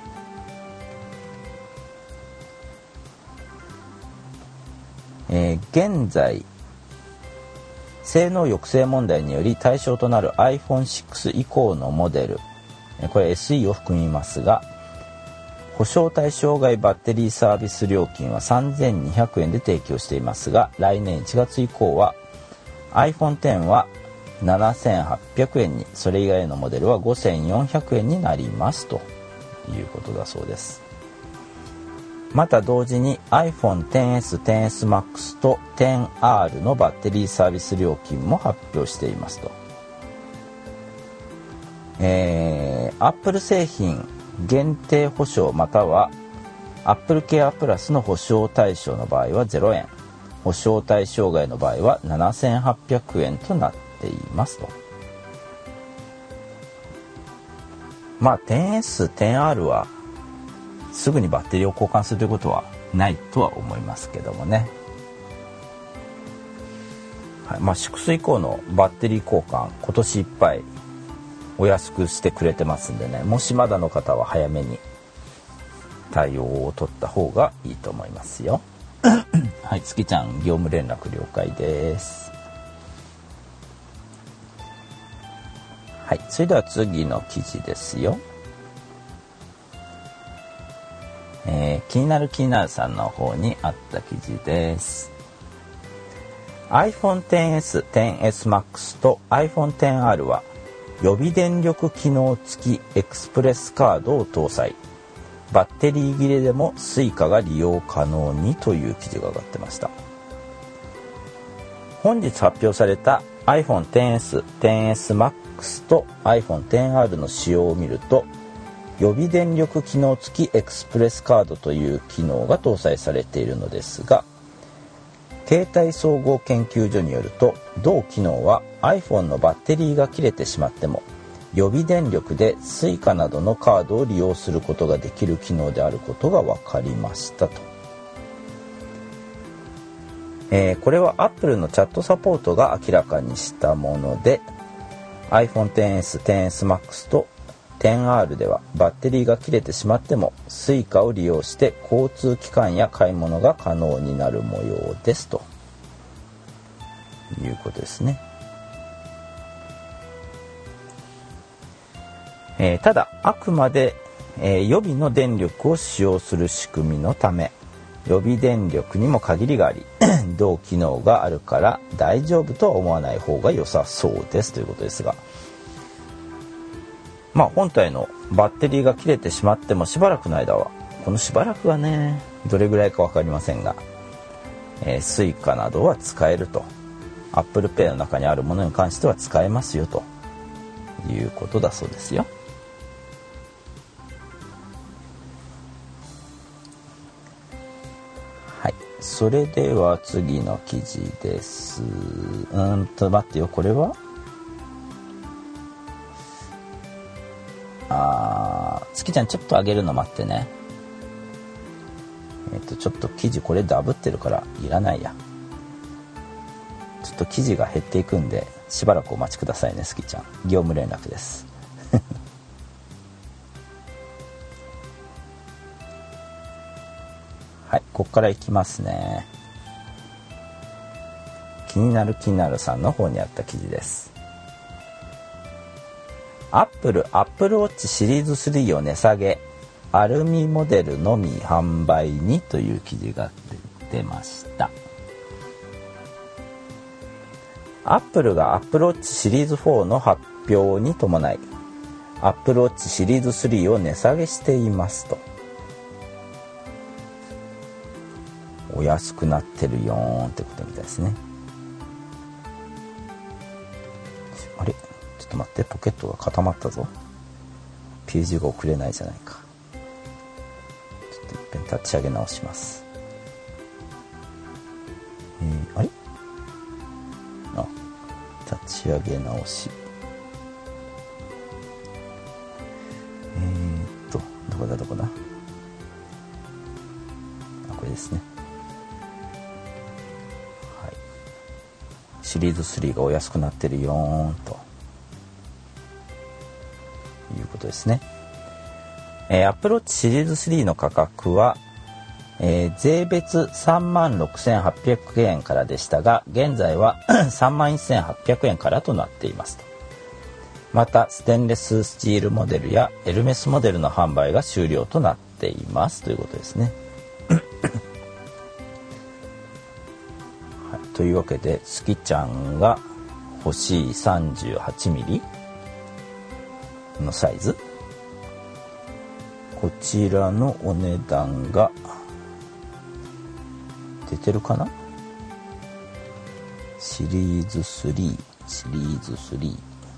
現在性能抑制問題により対象となる iPhone6 以降のモデル、これ SE を含みますが、保証対象外バッテリーサービス料金は3200円で提供していますが、来年1月以降は iPhone X は7800円に、それ以外のモデルは5400円になりますということだそうです。また同時に iPhone XS、XS Max と XR のバッテリーサービス料金も発表していますと。Apple 製品限定保証または Apple Care Plus の保証対象の場合は0円、保証対象外の場合は7800円となっていますと。まあ 10S、10R はすぐにバッテリーを交換するということはないとは思いますけどもね。はい、まあ6以降のバッテリー交換今年いっぱいお安くしてくれてますんでね、もしまだの方は早めに対応を取った方がいいと思いますよ。はい、月ちゃん業務連絡了解です。はい、それでは次の記事ですよ。気になるさんの方にあった記事です。 iPhone XS、XS Max と iPhone XR は予備電力機能付きエクスプレスカードを搭載、バッテリー切れでも Suica が利用可能にという記事が上がってました。本日発表された iPhone XS、XS Max と iPhone XR の仕様を見ると、予備電力機能付きエクスプレスカードという機能が搭載されているのですが、携帯総合研究所によると、同機能は iPhone のバッテリーが切れてしまっても予備電力で Suica などのカードを利用することができる機能であることが分かりましたと。これは Apple のチャットサポートが明らかにしたもので、 iPhone XS、XS Max と XR ではバッテリーが切れてしまっても Suica を利用して交通機関や買い物が可能になる模様ですということですね。ただあくまで、予備の電力を使用する仕組みのため、予備電力にも限りがあり同機能があるから大丈夫とは思わない方が良さそうですということですが、まあ本体のバッテリーが切れてしまってもしばらくの間は、このしばらくはねどれぐらいか分かりませんが、Suica などは使えると、 Apple Pay の中にあるものに関しては使えますよということだそうですよ。はい、それでは次の記事です。待ってよ、これは月ちゃんちょっと上げるの待ってね。ちょっと記事これダブってるからいらないや。ちょっと記事が減っていくんでしばらくお待ちくださいね。月ちゃん業務連絡ですはい、ここからいきますね。気になるさんの方にあった記事です。Apple Watch シリーズ3を値下げ、アルミモデルのみ販売にという記事が出ました。Apple が Apple Watch シリーズ4の発表に伴い Apple Watch シリーズ3を値下げしていますと。お安くなってるよーんってことみたいですね。あれちょっと待って、ポケットが固まったぞ。ページが送れないじゃないか。ちょっといっぺん立ち上げ直します。あれ立ち上げ直し。どこだこれですね。はい、 シリーズ3がお安くなってるよーんということですね。Apple Watch シリーズ3の価格は、税別36,800円からでしたが、現在は31,800円からとなっていますと。またステンレススチールモデルやエルメスモデルの販売が終了となっていますということですね。はい、というわけでスキちゃんが欲しい 38mm のサイズ、こちらのお値段が出てるかな。シリーズ3シリーズ3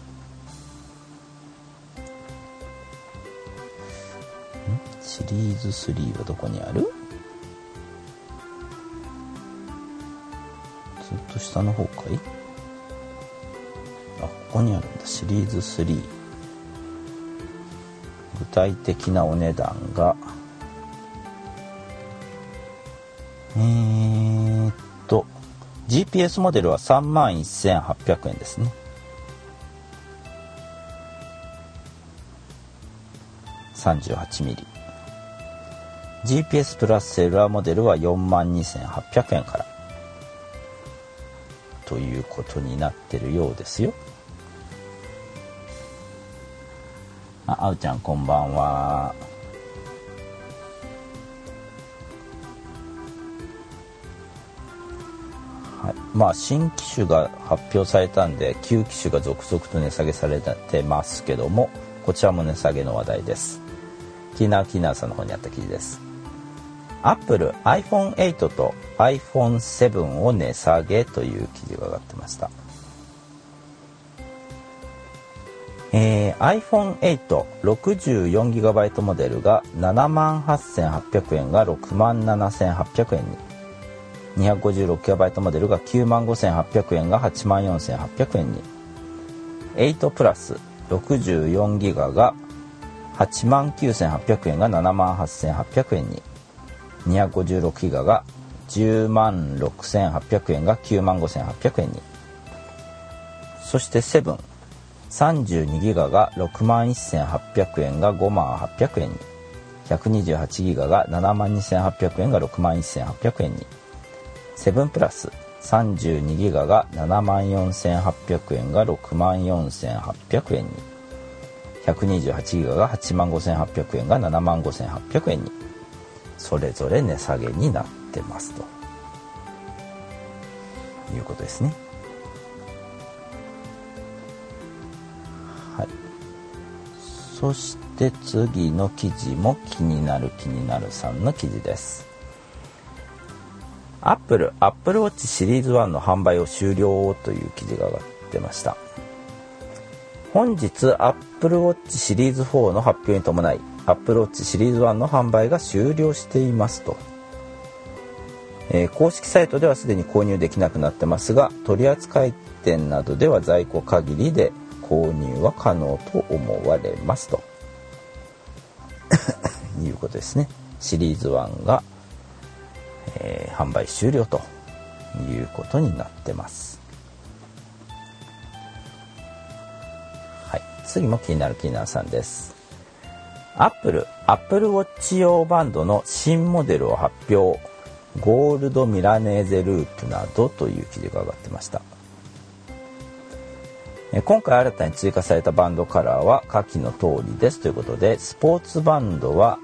シリーズ3はどこにある？ずっと下の方かい？あ、ここにあるんだ。シリーズ3、具体的なお値段がGPS モデルは31,800円ですね。38mm。GPS プラスセルラーモデルは42,800円からということになってるようですよ。あうちゃんこんばんは。はい、まあ新機種が発表されたんで旧機種が続々と値下げされてますけども、こちらも値下げの話題です。キーナーさんの方にあった記事です。Apple iPhone8 と iPhone7 を値下げという記事が上がってました。iPhone8 64GB モデルが 78,800 円が 67,800 円に、 256GB モデルが 95,800 円が 84,800 円に、8プラス 64GB が 89,800 円が 78,800 円に、256GB が 106,800 円が 95,800 円に、そして7 32GB が 61,800 円が 51,800 円に、128GB が 72,800 円が 61,800 円に、7プラス 32GB が 74,800 円が 64,800 円に、128GB が 85,800 円が 75,800 円に、それぞれ値下げになってますということですね。はい。そして次の記事も気になるさんの記事です。Apple Watch シリーズ1の販売を終了という記事が上がってました。本日 Apple Watch シリーズ4の発表に伴いApple Watch シリーズ1の販売が終了していますと、公式サイトではすでに購入できなくなってますが、取扱店などでは在庫限りで購入は可能と思われますということですね。シリーズ1が、販売終了ということになってます。はい、次も気になるさんです。Apple Watch 用バンドの新モデルを発表、ゴールドミラネーゼループなどという記事が上がってました。今回新たに追加されたバンドカラーは下記の通りですということで、スポーツバンドは、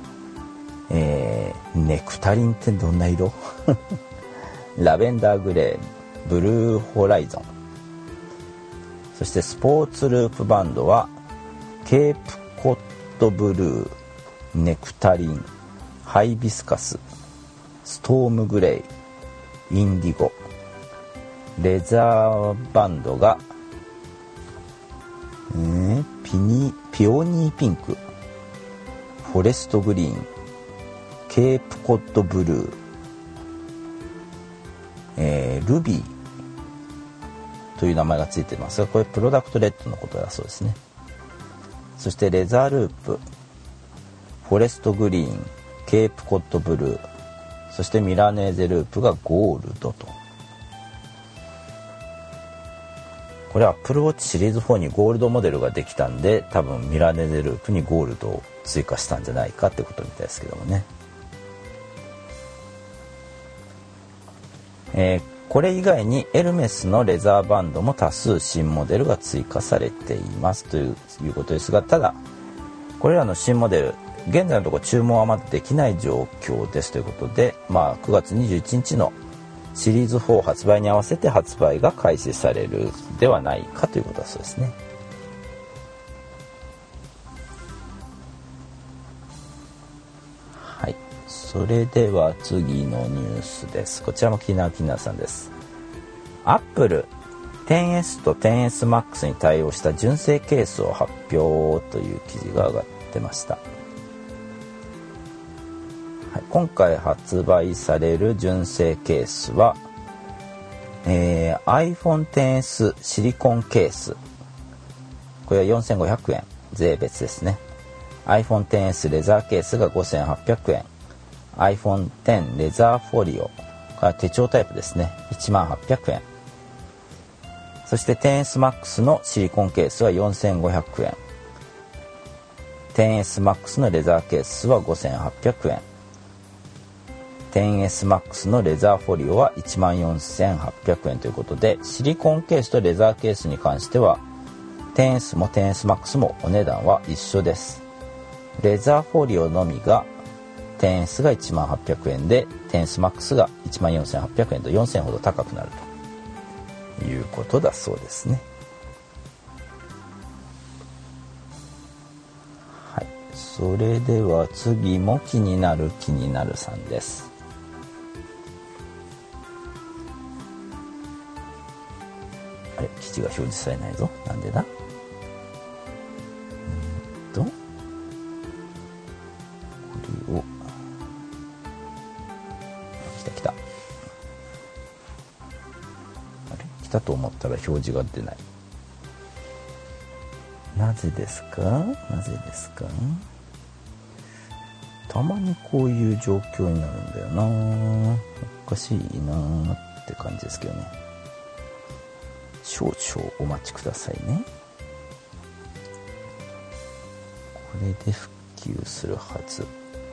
ネクタリンってどんな色ラベンダーグレー、ブルーホライゾン、そしてスポーツループバンドはケープコットブルー、ネクタリン、ハイビスカス、ストームグレイ、インディゴ、レザーバンドが、ピオニーピンク、フォレストグリーン、ケープコットブルー、ルビーという名前がついていますが、これプロダクトレッドのことだそうですね。そしてレザーループ、フォレストグリーン、ケープコットブルー、そしてミラネーゼループがゴールドとこれは Apple Watch シリーズ4にゴールドモデルができたんで、多分ミラネデループにゴールドを追加したんじゃないかってことみたいですけどもね。これ以外にエルメスのレザーバンドも多数新モデルが追加されていますということですが、ただこれらの新モデル現在のところ注文はまだできない状況ですということで、9月21日のシリーズ4発売に合わせて発売が開始されるではないかということだそうですね。はい、それでは次のニュースです。こちらも気になるさんです。アップル 10S と 10S Max に対応した純正ケースを発表という記事が上がってました。はい、今回発売される純正ケースは、iPhone XS シリコンケース、これは4500円税別ですね。 iPhone XS レザーケースが5800円、 iPhone X レザーフォリオが手帳タイプですね、10800円。そして 10S Max のシリコンケースは4500円、 10S Max のレザーケースは5800円、10S Max のレザーフォリオは14800円ということで、シリコンケースとレザーケースに関しては 10S も 10S Max もお値段は一緒です。レザーフォリオのみが 10S が10800円で 10S Max が14800円と4000円ほど高くなるということだそうですね。はい、それでは次も気になるさんです。あれ、記事が表示されないぞ。なんでだ？これを来た。あれ、来たと思ったら表示が出ない。なぜですか？たまにこういう状況になるんだよな。おかしいなって感じですけどね。少々お待ちくださいね。これで復旧するはず。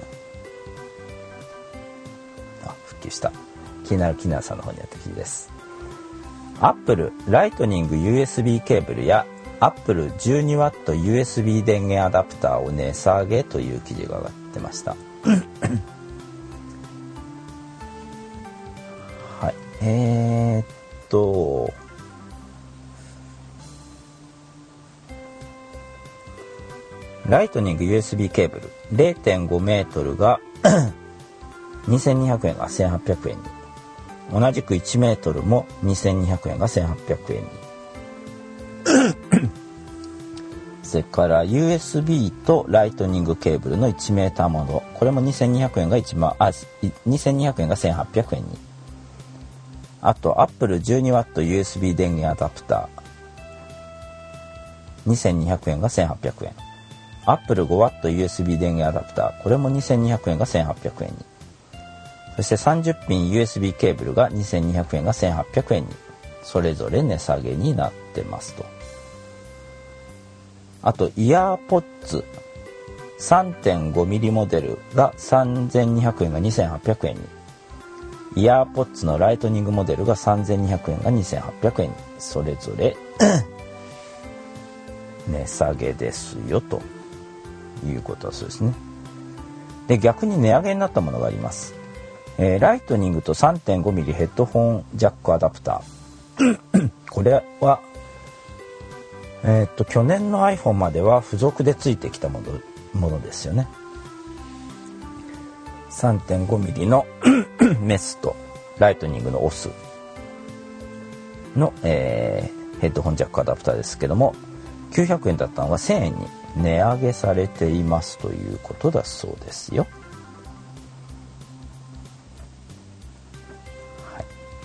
復旧した。気になるさんの方にやった記事です。Apple ライトニング USB ケーブルや Apple 12W USB 電源アダプターを値下げという記事が上がってました。はい。ライトニング USB ケーブル 0.5 メートルが2200円が1800円に、同じく1メートルも2200円が1800円にそれから USB とライトニングケーブルの1メーターもの、これも2200円が2200円が1800円に、あと Apple 12W USB 電源アダプター2200円が1800円、Apple 5W USB 電源アダプター、これも2200円が1800円に、そして30ピン USB ケーブルが2200円が1800円に、それぞれ値下げになってますと。あとイヤーポッツ 3.5mm モデルが3200円が2800円に、イヤーポッツのライトニングモデルが3200円が2800円に、それぞれ値下げですよということはそうですね。で、逆に値上げになったものがあります。ライトニングと 3.5mm ヘッドホンジャックアダプターこれは去年の iPhone までは付属でついてきたものですよね。3.5mm のメスとライトニングのオスの、ヘッドホンジャックアダプターですけども、900円だったのが1000円に値上げされていますということだそうですよ。はい、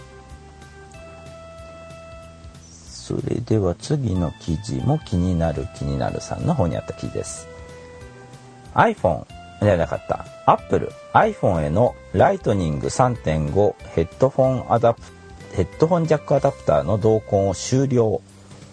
それでは次の記事も気になるさんの方にあった記事です。 iPhone じゃなかった Apple iPhone へのライトニング 3.5 ヘッドホンジャックアダプターの同梱を終了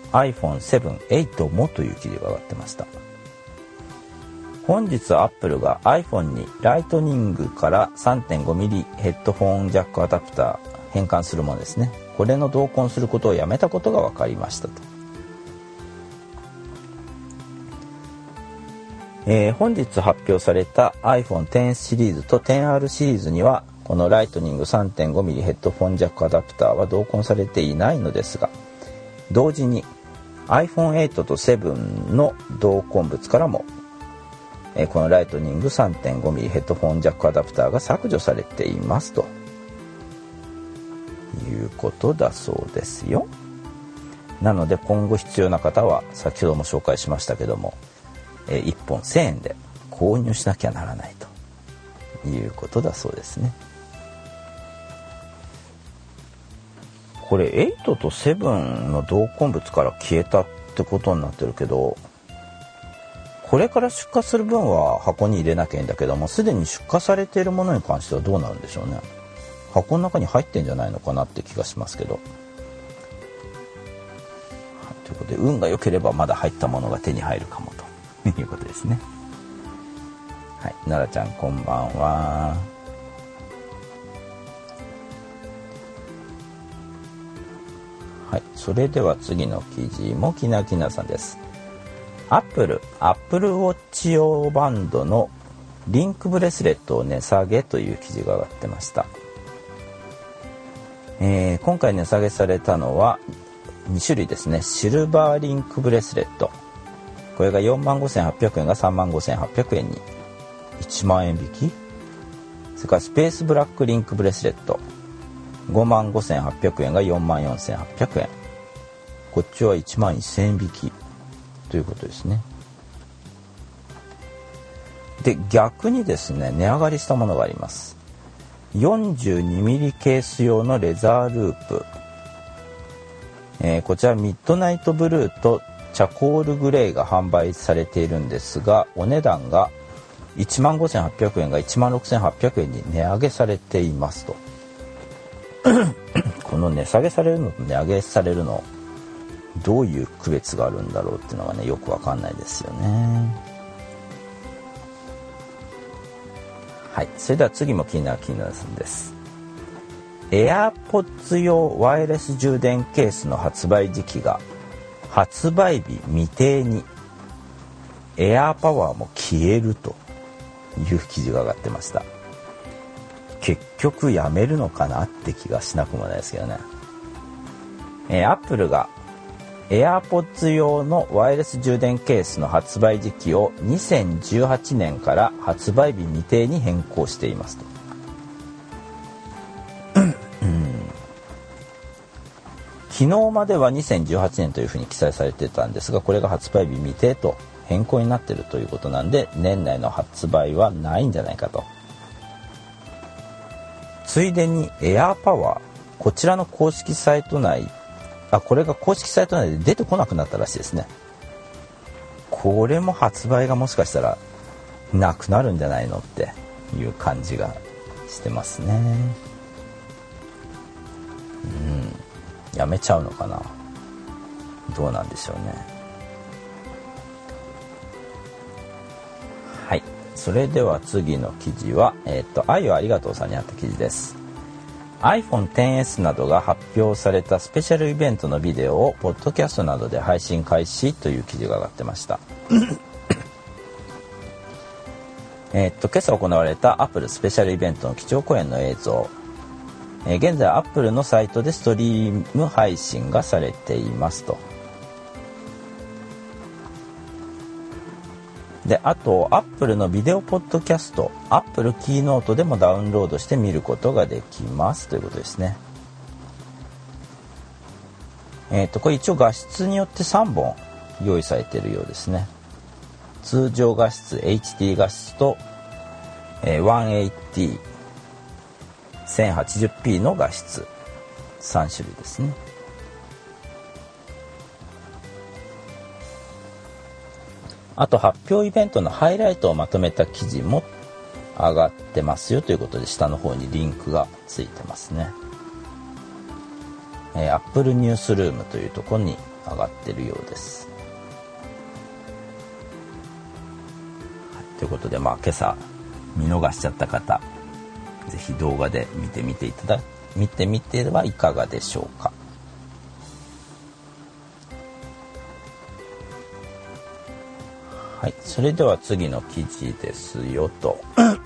iPhone7、8もという記事が上がってました。本日アップルが iPhone にライトニングから 3.5mm ヘッドフォンジャックアダプター変換するものですね。これの同梱することをやめたことが分かりましたと。本日発表された iPhone X シリーズと XR シリーズにはこのライトニング 3.5mm ヘッドフォンジャックアダプターは同梱されていないのですが、同時に iPhone8 と7の同梱物からもこのライトニング 3.5mm ヘッドフォンジャックアダプターが削除されていますということだそうですよ。なので今後必要な方は先ほども紹介しましたけども1本1000円で購入しなきゃならないということだそうですね。これ8と7の同梱物から消えたってことになってるけど、これから出荷する分は箱に入れなきゃいいんだけども、すでに出荷されているものに関してはどうなるんでしょうね。箱の中に入ってんじゃないのかなって気がしますけど、はい、ということで運が良ければまだ入ったものが手に入るかもということですね。はい、奈々ちゃんこんばんは。はい、それでは次の記事もきなきなさんです。アップルウォッチ用バンドのリンクブレスレットを値下げという記事が上がってました。今回値下げされたのは2種類ですね。シルバーリンクブレスレット、これが 45,800 円が 35,800 円に1万円引き。それからスペースブラックリンクブレスレット 55,800 円が 44,800 円、こっちは1万1000円引きということですね。で逆にですね、値上がりしたものがあります。 42mm ケース用のレザーループ、こちらミッドナイトブルーとチャコールグレーが販売されているんですが、お値段が 15,800 円が 16,800 円に値上げされていますとこの値下げされるのと値上げされるのどういう区別があるんだろうっていうのがね、よくわかんないですよね。はい、それでは次も気になるんです。AirPods 用ワイヤレス充電ケースの発売時期が発売日未定に、エアーパワーも消えるという記事が上がってました。結局やめるのかなって気がしなくもないですけどね。アップルが AirPods 用のワイヤレス充電ケースの発売時期を2018年から発売日未定に変更していますと。昨日までは2018年というふうに記載されてたんですが、これが発売日未定と変更になっているということなんで、年内の発売はないんじゃないかと。ついでにエアーパワー、こちらの公式サイト内、これが公式サイト内で出てこなくなったらしいですね。これも発売がもしかしたらなくなるんじゃないのっていう感じがしてますね。やめちゃうのかな、どうなんでしょうね。はい、それでは次の記事は愛をありがとうさんにあった記事です。 iPhone XS などが発表されたスペシャルイベントのビデオをポッドキャストなどで配信開始という記事が上がってました今朝行われた Apple スペシャルイベントの基調講演の映像、現在 Apple のサイトでストリーム配信がされていますと。であと Apple のビデオポッドキャスト Apple キーノートでもダウンロードして見ることができますということですね。これ一応画質によって3本用意されているようですね。通常画質、 HD 画質と、180 1080p の画質3種類ですね。あと発表イベントのハイライトをまとめた記事も上がってますよということで、下の方にリンクがついてますね。 Apple ニュースルームというところに上がっているようです。ということで、今朝見逃しちゃった方、ぜひ動画で見てみてはいかがでしょうか。はい、それでは次の記事ですよと、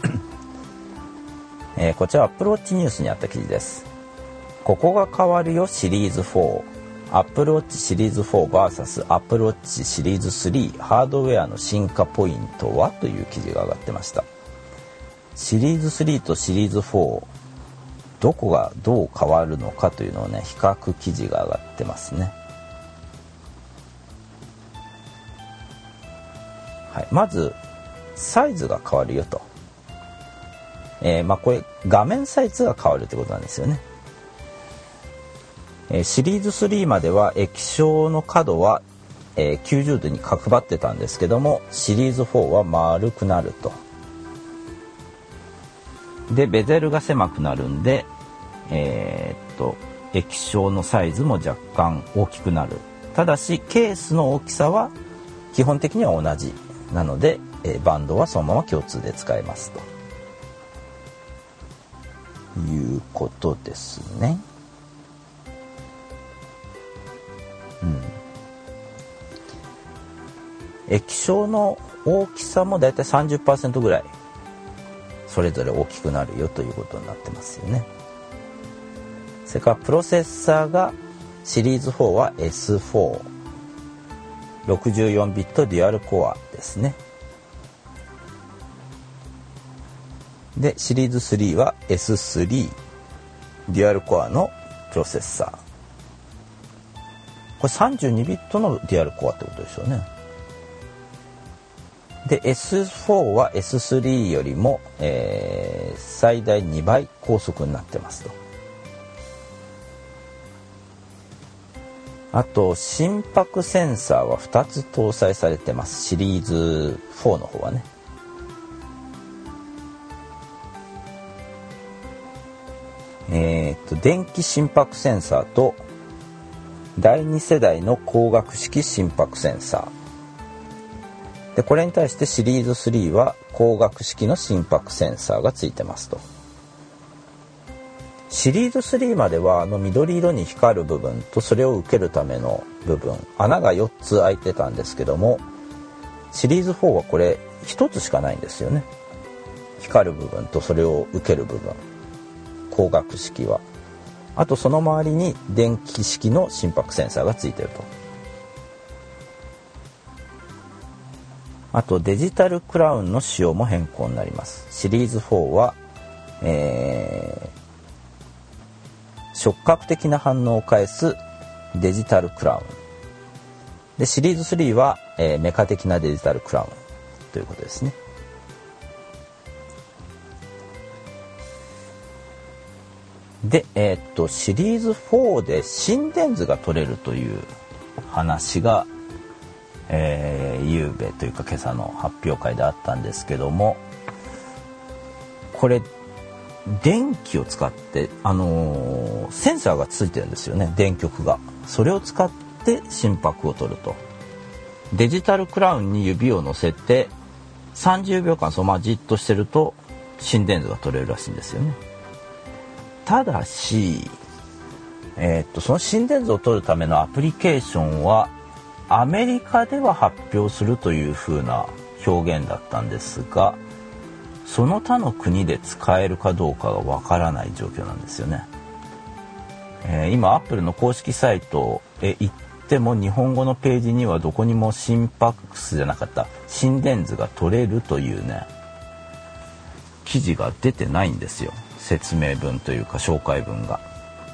こちらは Apple Watch ニュースにあった記事です。ここが変わるよシリーズ4、Apple Watch シリーズ 4vs Apple Watch シリーズ3ハードウェアの進化ポイントはという記事が上がってました。シリーズ3とシリーズ4、どこがどう変わるのかというのをね、比較記事が上がってますね。はい、まずサイズが変わるよと、これ画面サイズが変わるということなんですよね。シリーズ3までは液晶の角は、90度に角張ってたんですけども、シリーズ4は丸くなると。でベゼルが狭くなるんで、液晶のサイズも若干大きくなる。ただしケースの大きさは基本的には同じなので、バンドはそのまま共通で使えますということですね。液晶の大きさもだいたい 30% ぐらいそれぞれ大きくなるよということになってますよね。それからプロセッサーがシリーズ4は S4、64ビットデュアルコアですね。でシリーズ3は S3 デュアルコアのプロセッサー、これ32ビットのデュアルコアってことでしょうね。で S4 は S3 よりも、最大2倍高速になってますと。あと心拍センサーは2つ搭載されてます。シリーズ4の方はね。電気心拍センサーと第2世代の光学式心拍センサーで、これに対してシリーズ3は光学式の心拍センサーがついてますと。シリーズ3までは緑色に光る部分とそれを受けるための部分、穴が4つ開いてたんですけども、シリーズ4はこれ1つしかないんですよね。光る部分とそれを受ける部分、光学式は。あとその周りに電気式の心拍センサーがついてると。あとデジタルクラウンの仕様も変更になります。シリーズ4は、触覚的な反応を返すデジタルクラウンで、シリーズ3は、メカ的なデジタルクラウンということですね。で、シリーズ4で心電図が取れるという話が、夕べというか今朝の発表会であったんですけども、これ電気を使って、センサーがついてるんですよね、電極が。それを使って心拍を取ると。デジタルクラウンに指を乗せて30秒間そのままじっとしてると心電図が取れるらしいんですよね。ただし、その心電図を取るためのアプリケーションはアメリカでは発表するという風な表現だったんですが、その他の国で使えるかどうかがわからない状況なんですよね。今アップルの公式サイトへ行っても日本語のページにはどこにも心拍数じゃなかった心電図が取れるというね、記事が出てないんですよ。説明文というか紹介文が。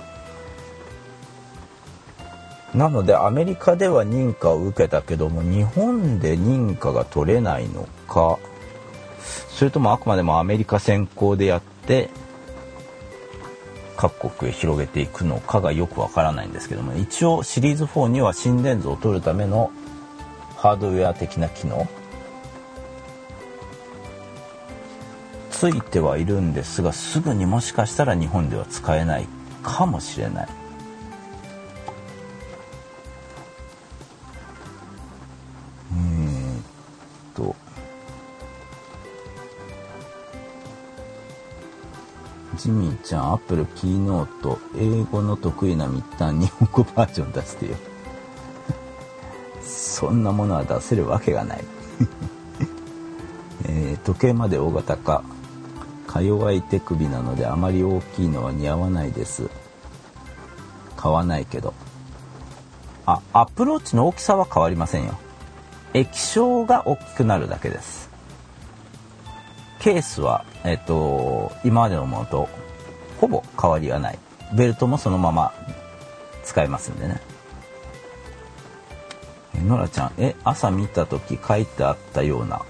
なのでアメリカでは認可を受けたけども日本で認可が取れないのか、それともあくまでもアメリカ先行でやって各国へ広げていくのかがよくわからないんですけども、一応シリーズ4には心電図を取るためのハードウェア的な機能ついてはいるんですが、すぐにもしかしたら日本では使えないかもしれない。 ジミーちゃん、アップルキーノート、英語の得意なみったん日本語バージョン出してよ。そんなものは出せるわけがない。時計まで大型化。か弱い手首なのであまり大きいのは似合わないです。買わないけど。アップルウォッチの大きさは変わりませんよ。液晶が大きくなるだけです。ケースは、今までのものとほぼ変わりはない。ベルトもそのまま使えますんでね。ノラちゃん、朝見た時書いてあったような。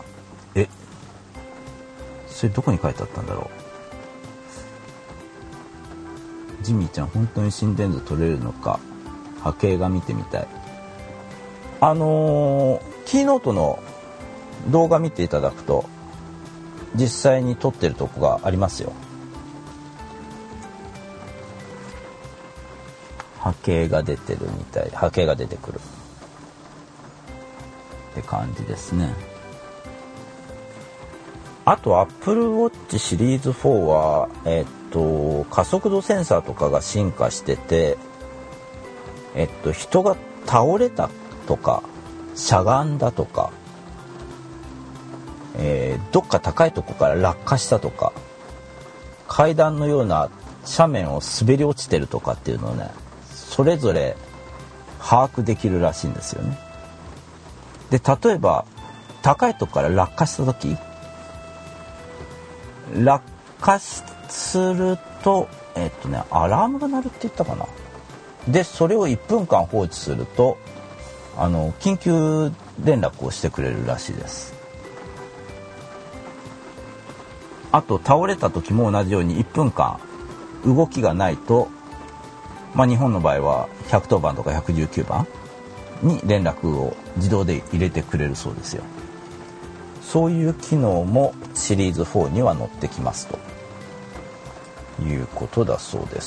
それどこに書いてあったんだろう。ジミーちゃん、本当に心電図取れるのか波形が見てみたい。キーノートの動画見ていただくと実際に撮ってるとこがありますよ。波形が出てるみたい。波形が出てくるって感じですね。あと Apple Watch シリーズ4は、加速度センサーとかが進化してて、人が倒れたとかしゃがんだとか、どっか高いとこから落下したとか、階段のような斜面を滑り落ちてるとかっていうのをね、それぞれ把握できるらしいんですよね。で、例えば高いとこから落下した時、落下するとアラームが鳴るって言ったかな。でそれを1分間放置すると緊急連絡をしてくれるらしいです。あと倒れた時も同じように1分間動きがないと、日本の場合は110番とか119番に連絡を自動で入れてくれるそうですよ。そういう機能もシリーズ4には載ってきますということだそうです。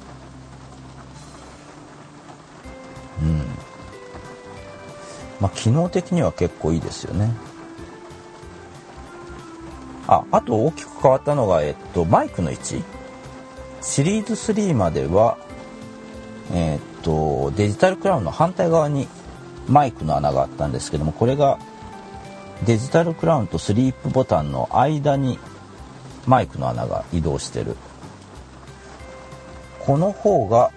機能的には結構いいですよね。あと大きく変わったのが、マイクの位置。シリーズ3までは、デジタルクラウンの反対側にマイクの穴があったんですけども、これがデジタルクラウンとスリープボタンの間にマイクの穴が移動してる。この方が、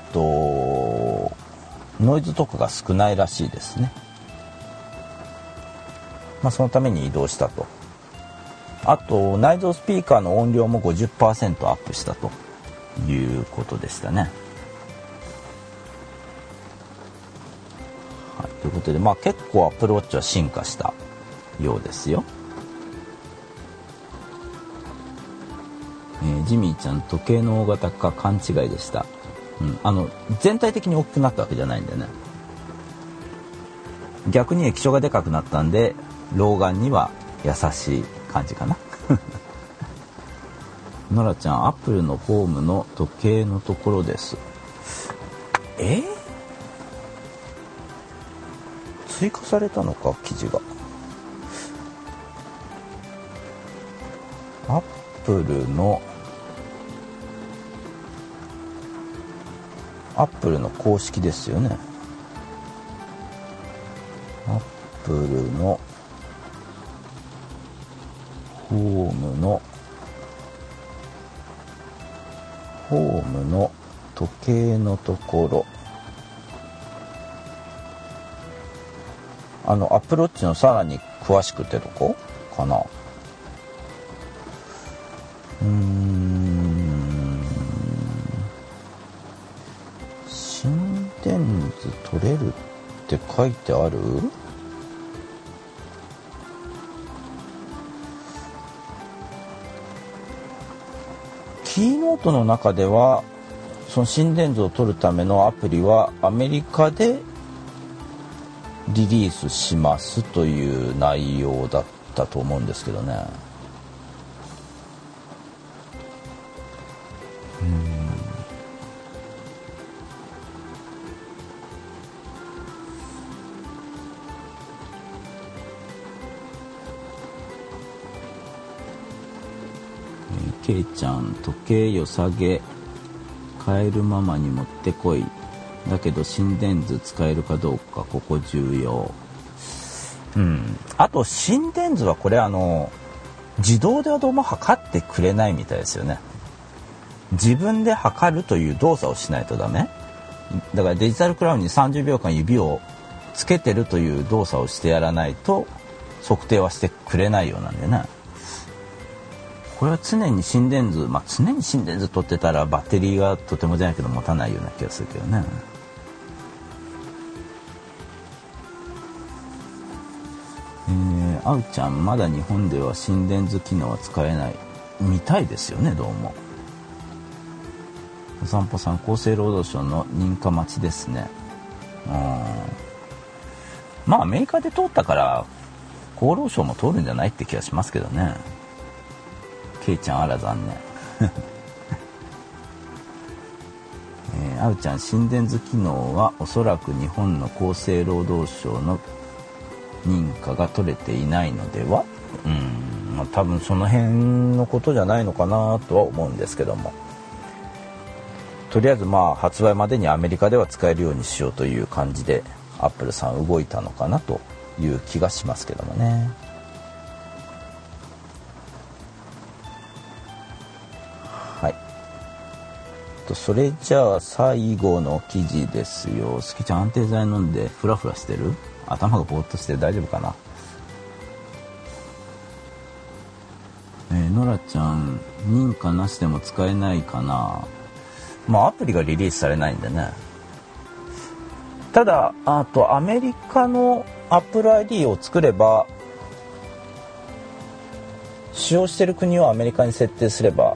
ノイズとかが少ないらしいですね。そのために移動したと。あと内蔵スピーカーの音量も 50% アップしたということでしたね。はい、ということで結構 Apple Watch は進化したようですよ。ジミーちゃん、時計の大型化勘違いでした。全体的に大きくなったわけじゃないんだよね。逆に液晶がでかくなったんで老眼には優しい感じかな。ノラちゃん、アップルのホームの時計のところです。追加されたのか、記事が。アップルの公式ですよね。アップルのホームの時計のところ、アップルウォッチのさらに詳しくってとこかな。心電図取れるって書いてある？キーノートの中ではその心電図を取るためのアプリはアメリカでリリースしますという内容だったと思うんですけどね。 ケイちゃん、時計よさげ、買えるママに持ってこい。だけど心電図使えるかどうか、ここ重要。あと心電図はこれ自動ではどうも測ってくれないみたいですよね。自分で測るという動作をしないとダメだから、デジタルクラウンに30秒間指をつけてるという動作をしてやらないと測定はしてくれないようなんでね。これは常に心電図、常に心電図取ってたらバッテリーがとてもじゃないけど持たないような気がするけどね。あうちゃん、まだ日本では心電図機能は使えないみたいですよね、どうも。お散歩さん、厚生労働省の認可待ちですね。アメリカで通ったから厚労省も通るんじゃないって気がしますけどね。ケイちゃん、あら残念。あうちゃん、心電図機能はおそらく日本の厚生労働省の認可が取れていないのでは。多分その辺のことじゃないのかなとは思うんですけども、とりあえず発売までにアメリカでは使えるようにしようという感じでアップルさん動いたのかなという気がしますけどもね。はい。それじゃあ最後の記事ですよ。すきちゃん、安定剤飲んでフラフラしてる？頭がぼーっとして大丈夫かな。ノラちゃん、認可なしでも使えないかな。アプリがリリースされないんでね。ただアメリカの Apple ID を作れば、使用している国をアメリカに設定すれば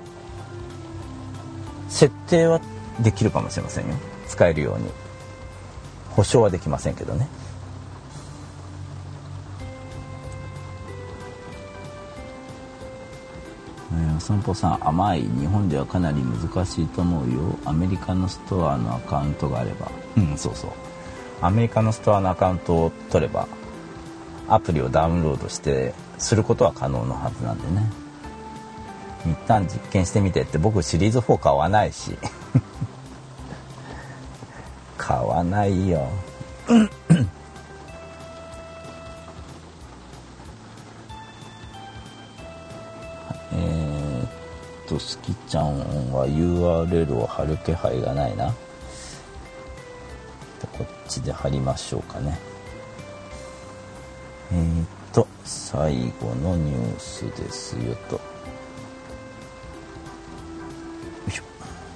設定はできるかもしれませんよ。使えるように。保証はできませんけどね。お散歩さん、甘い。日本ではかなり難しいと思うよ。アメリカのストアのアカウントがあれば。そうそう。アメリカのストアのアカウントを取ればアプリをダウンロードしてすることは可能なはずなんでね。一旦実験してみてって。僕シリーズ4買わないし買わないよすきちゃんは URL を貼る気配がないな。こっちで貼りましょうかね。最後のニュースですよと。よいしょ。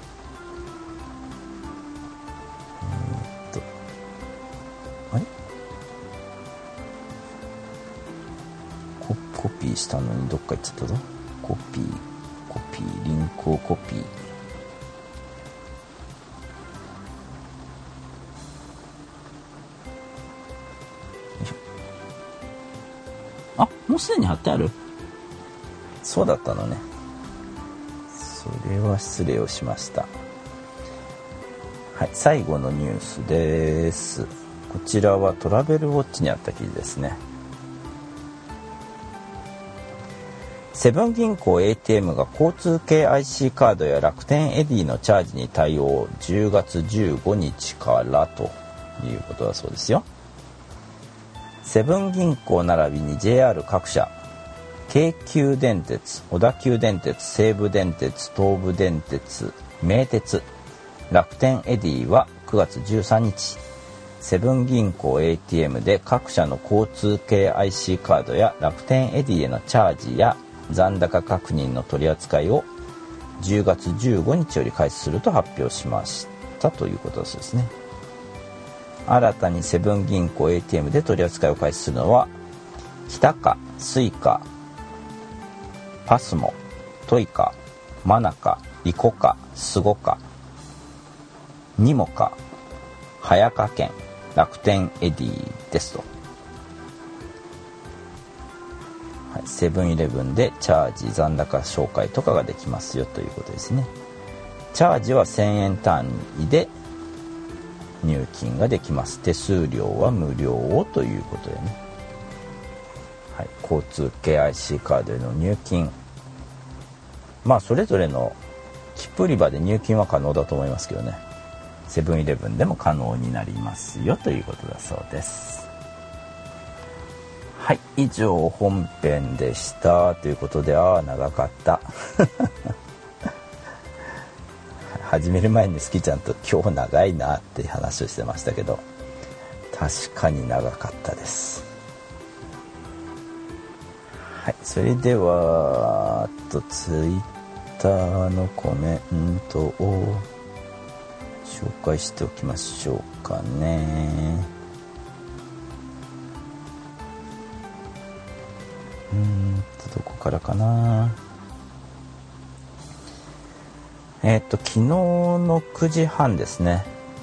あれ？コピーしたのにどっか行っちゃったぞ。コピー、リンクをコピー。もうすでに貼ってある？そうだったのね。それは失礼をしました。はい、最後のニュースです。こちらはトラベルウォッチにあった記事ですね。セブン銀行 ATM が交通系 IC カードや楽天エディのチャージに対応、10月15日からということだそうですよ。セブン銀行並びに JR 各社、京急電鉄、小田急電鉄、西武電鉄、東武電鉄、名鉄、楽天エディは9月13日、セブン銀行 ATM で各社の交通系 IC カードや楽天エディへのチャージや残高確認の取り扱いを10月15日より開始すると発表しましたということですね。新たにセブン銀行 ATM で取り扱いを開始するのはキタカ、スイカ、パスモ、トイカ、マナカ、イコカ、スゴカ、ニモカ、早川県、楽天エディですと。セブンイレブンでチャージ残高紹介とかができますよということですね。チャージは1000円単位で入金ができます。手数料は無料をということでね。はい、交通系 IC カードへの入金まあそれぞれの切符売り場で入金は可能だと思いますけどね。セブンイレブンでも可能になりますよということだそうです。はい、以上本編でしたということで、長かった始める前にスキちゃんと今日長いなって話をしてましたけど、確かに長かったです。はい、それではツイッターのコメントを紹介しておきましょうかね。どこからかな。昨日の9時半ですね。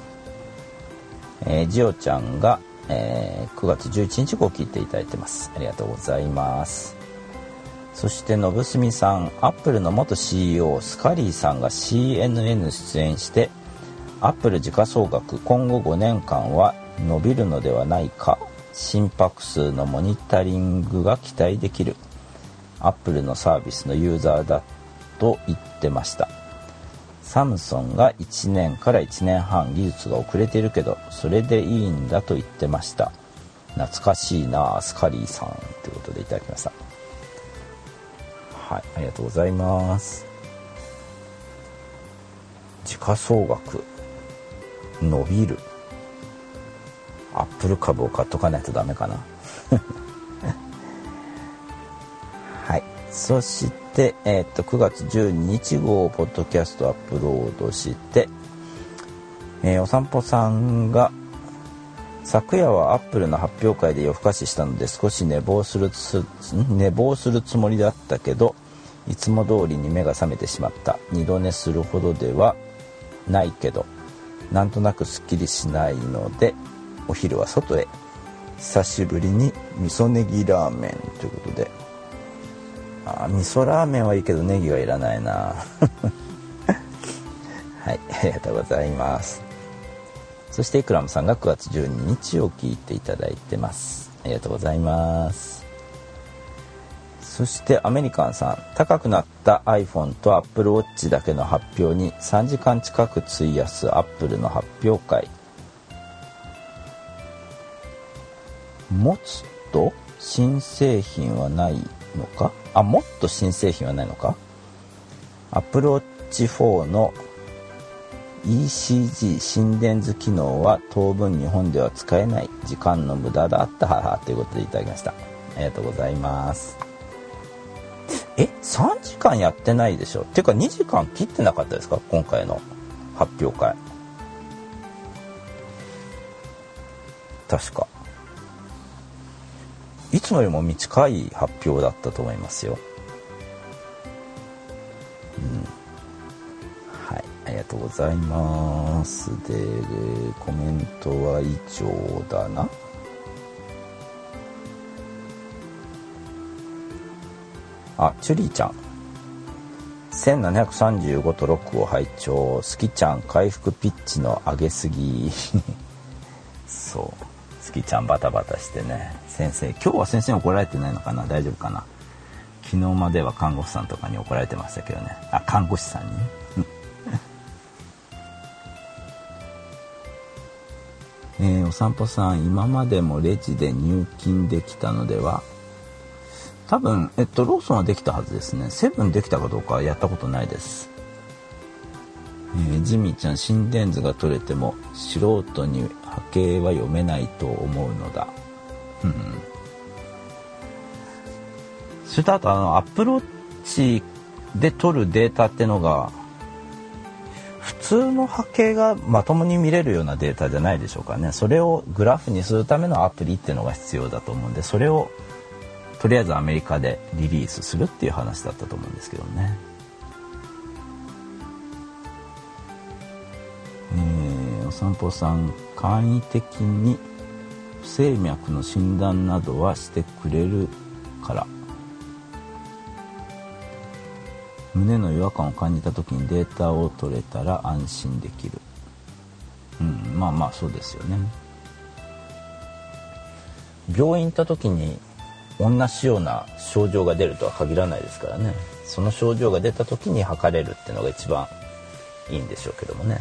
ジオちゃんが、9月11日号聞いていただいてます。ありがとうございます。そしてのぶすみさん、アップルの元 CEO スカリーさんが CNN 出演して、アップル時価総額今後5年間は伸びるのではないか、心拍数のモニタリングが期待できる、アップルのサービスのユーザーだと言ってました。サムソンが1年から1年半技術が遅れているけど、それでいいんだと言ってました。懐かしいな、スカリーさんということでいただきました。はい、ありがとうございます。時価総額伸びる、アップル株を買っとかないとダメかなはい、そして9月12日号ポッドキャストアップロードして、お散歩さんが昨夜はアップルの発表会で夜更かししたので少し寝坊するつもりだったけど、いつも通りに目が覚めてしまった。二度寝するほどではないけどなんとなくすっきりしないのでお昼は外へ。久しぶりに味噌ネギラーメンということで、味噌ラーメンはいいけどネギはいらないなはい、ありがとうございます。そしてイクラムさんが9月12日を聞いていただいてます。ありがとうございます。そしてアメリカンさん、高くなった iPhone と Apple Watch だけの発表に3時間近く費やす Apple の発表会。持つと新製品はないのか、もっと新製品はないのか。 Apple Watch 4の ECG 心電図機能は当分日本では使えない、時間の無駄だったははということでいただきました。ありがとうございます。3時間やってないでしょっていうか2時間切ってなかったですか、今回の発表会。確かいつもよりも短い発表だったと思いますよ。はい、ありがとうございます。で、コメントは以上だな。チュリーちゃん、1735と6を拝聴。スキちゃん回復ピッチの上げすぎそう、スキちゃんバタバタしてね。先生、今日は先生に怒られてないのかな、大丈夫かな。昨日までは看護師さんとかに怒られてましたけどね。看護師さんにねお散歩さん、今までもレジで入金できたのでは。多分、ローソンはできたはずですね。セブンできたかどうかはやったことないです。ジミーちゃん、心電図が取れても素人に波形は読めないと思うのだ。それとあとアップルウォッチで取るデータってのが普通の波形がまともに見れるようなデータじゃないでしょうかね。それをグラフにするためのアプリっていうのが必要だと思うんで、それをとりあえずアメリカでリリースするっていう話だったと思うんですけどね。お散歩さん、簡易的に不整脈の診断などはしてくれるから胸の違和感を感じた時にデータを取れたら安心できる。まあそうですよね。病院行った時に同じような症状が出るとは限らないですからね。その症状が出た時に測れるっていうのが一番いいんでしょうけどもね。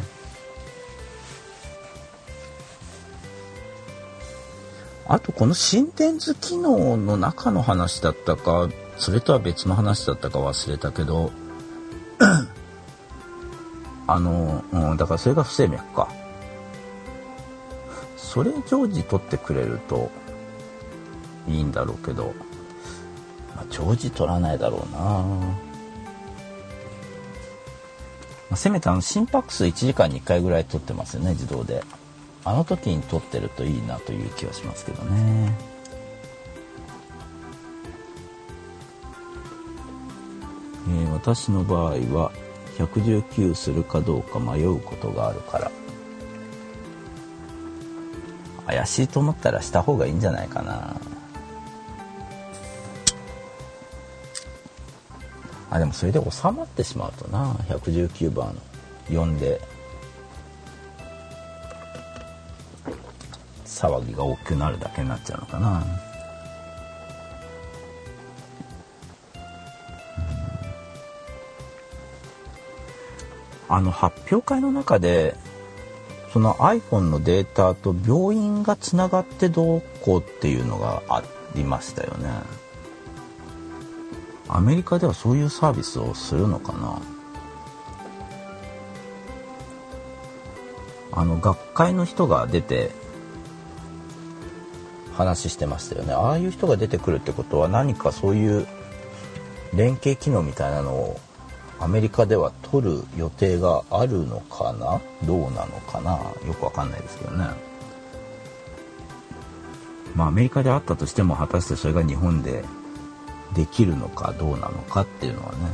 あとこの心電図機能の中の話だったか、それとは別の話だったか忘れたけどだからそれが不整脈か。それ常時取ってくれるといいんだろうけど、常時取らないだろうな。せめて心拍数1時間に1回ぐらい取ってますよね、自動で。あの時に取ってるといいなという気はしますけどね。私の場合は119するかどうか迷うことがあるから、怪しいと思ったらした方がいいんじゃないかな。でもそれで収まってしまうとな、119番呼んで騒ぎが大きくなるだけになっちゃうのかな。発表会の中でその iPhone のデータと病院がつながってどうこうっていうのがありましたよね。アメリカではそういうサービスをするのかな。学会の人が出て話してましたよね。ああいう人が出てくるってことは何かそういう連携機能みたいなのをアメリカでは取る予定があるのかな、どうなのかな、よくわかんないですけどね。アメリカであったとしても果たしてそれが日本でできるのかどうなのかっていうのはね、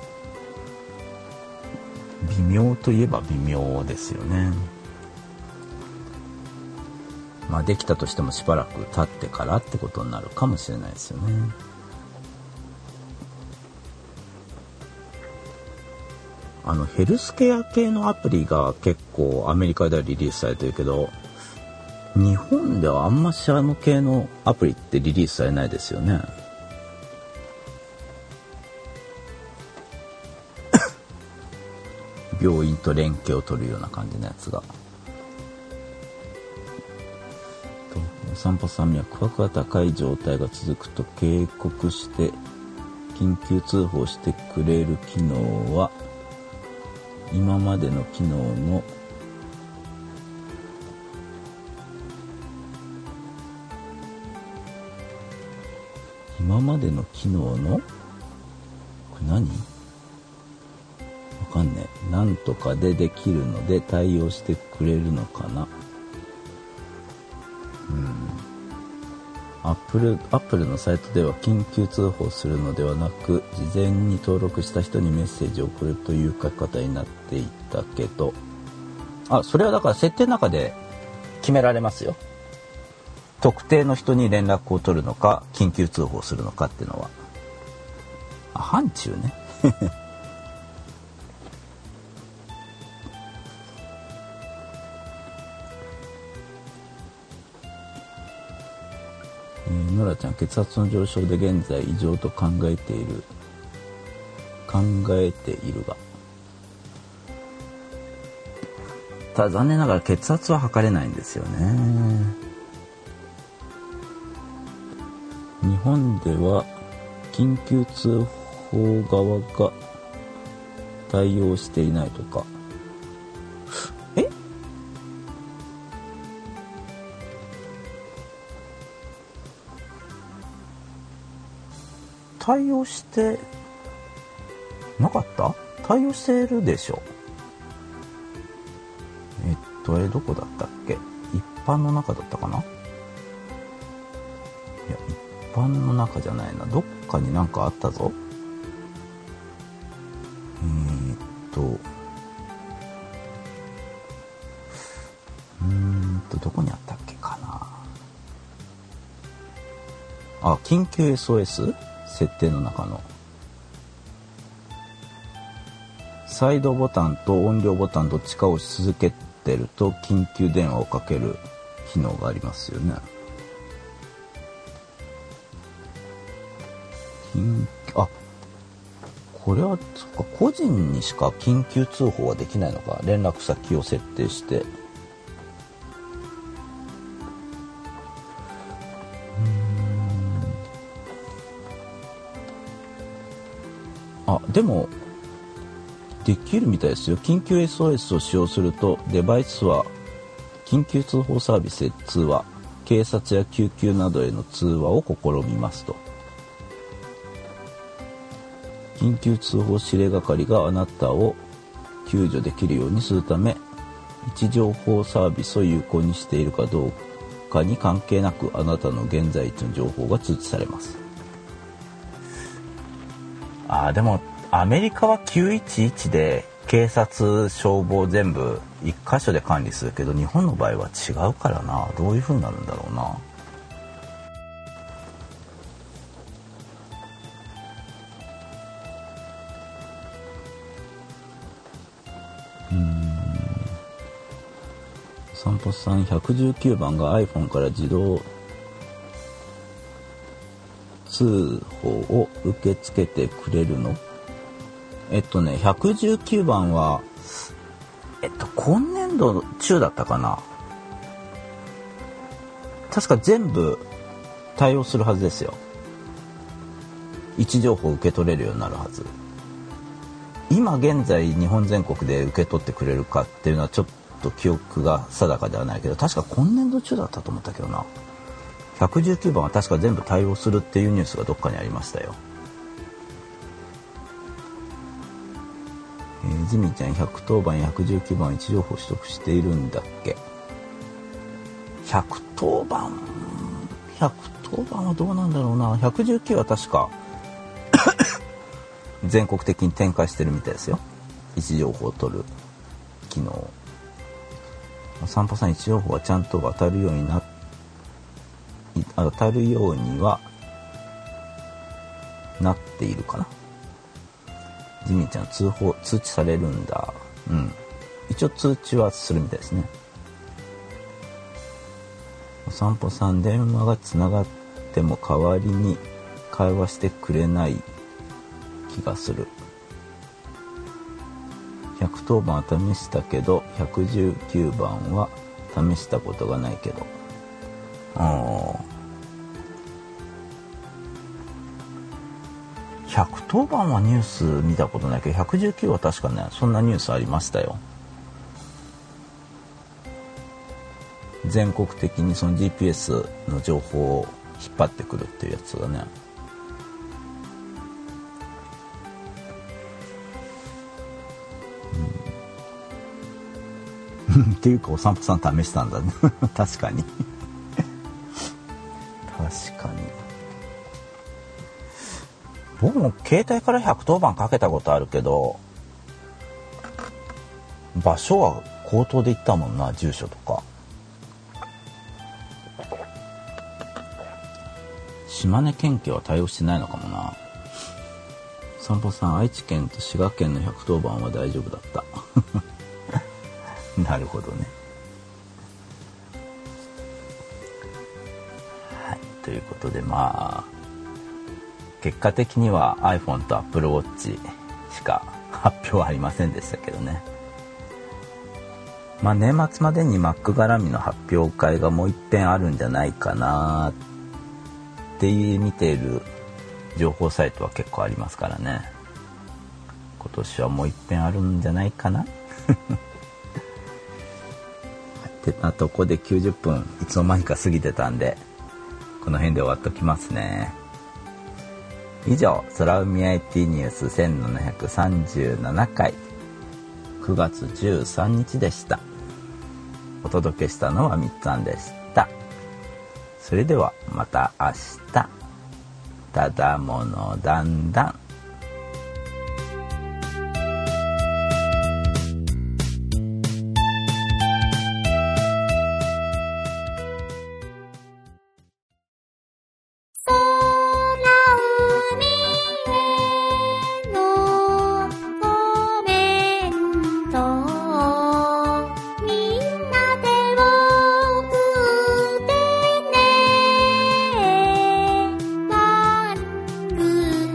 微妙といえば微妙ですよね。できたとしてもしばらく経ってからってことになるかもしれないですよね。ヘルスケア系のアプリが結構アメリカではリリースされてるけど、日本ではあんまし系のアプリってリリースされないですよね。病院と連携を取るような感じのやつが。お散歩さん、脈拍が高い状態が続くと警告して緊急通報してくれる機能は今までの機能のこれ何？わかんねえ。なんとかでできるので対応してくれるのかな。アップルのサイトでは緊急通報するのではなく、事前に登録した人にメッセージを送るという書き方になっていたけど、それはだから設定の中で決められますよ。特定の人に連絡を取るのか緊急通報するのかっていうのは。範疇ね。ノラちゃん、血圧の上昇で現在異常と考えているが、ただ残念ながら血圧は測れないんですよね。日本では緊急通報側が対応していないとか。対応してなかった？対応してるでしょ。どこだったっけ？一般の中だったかな？いや、一般の中じゃないな。どっかになんかあったぞ。どこにあったっけかな。緊急 SOS？設定の中のサイドボタンと音量ボタンどっちかを押し続けてると緊急電話をかける機能がありますよね。 これはそっか、個人にしか緊急通報はできないのか。連絡先を設定して。でもできるみたいですよ。緊急 SOS を使用するとデバイスは緊急通報サービスへ通話、警察や救急などへの通話を試みますと。緊急通報指令係があなたを救助できるようにするため、位置情報サービスを有効にしているかどうかに関係なく、あなたの現在位置の情報が通知されます。でもアメリカは911で警察消防全部一箇所で管理するけど、日本の場合は違うからな。どういう風になるんだろうな。散歩さん、119番が iPhone から自動通報を受け付けてくれるの？119番は、今年度中だったかな。確か全部対応するはずですよ。位置情報を受け取れるようになるはず。今現在日本全国で受け取ってくれるかっていうのはちょっと記憶が定かではないけど、確か今年度中だったと思ったけどな。119番は確か全部対応するっていうニュースがどっかにありましたよ。ジミーちゃん、110番や119番位置情報取得しているんだっけ。110番はどうなんだろうな。119は確か全国的に展開してるみたいですよ。位置情報を取る機能。散歩さん、位置情報はちゃんと当たるようにはなっているかな。ジミーちゃん、通知されるんだ。一応通知はするみたいですね。お散歩さん、電話がつながっても代わりに会話してくれない気がする。110番は試したけど119番は試したことがないけど。110番はニュース見たことないけど、119は確かね、そんなニュースありましたよ。全国的にその GPS の情報を引っ張ってくるっていうやつがね。っていうか、お散歩さん試したんだね。確かに。確かに。僕も携帯から110番かけたことあるけど、場所は口頭で言ったもんな、住所とか。島根県警は対応してないのかもな。散歩さん、愛知県と滋賀県の110番は大丈夫だった。なるほどね。はい、ということで、結果的には iPhone と Apple Watch しか発表はありませんでしたけどね。年末までに Mac 絡みの発表会がもう一遍あるんじゃないかなって見ている情報サイトは結構ありますからね。今年はもう一遍あるんじゃないかな。ってなとこで90分いつの間にか過ぎてたんで、この辺で終わっときますね。以上、空海 IT ニュース1737回9月13日でした。お届けしたのはみっつぁんでした。それではまた明日。ただものだんだん。 く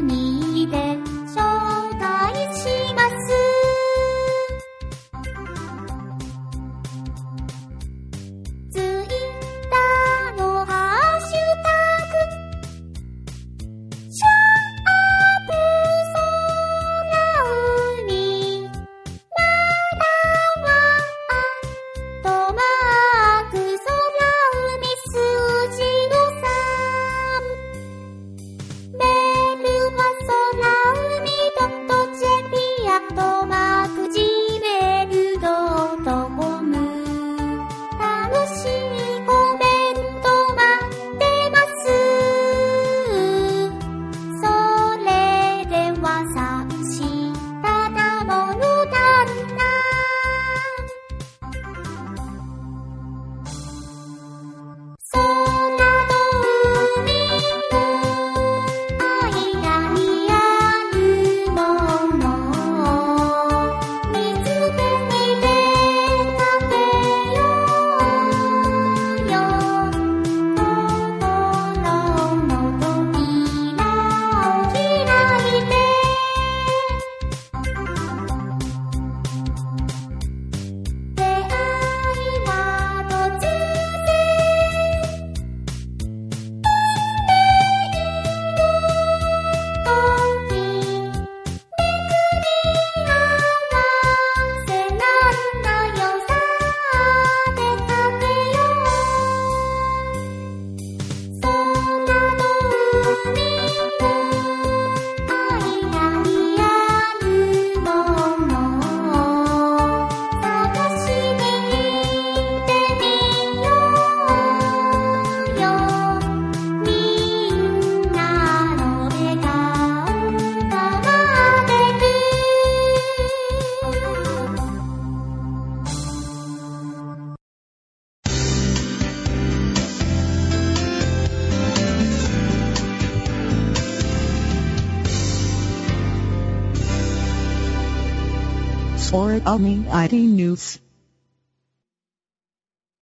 Origami IT News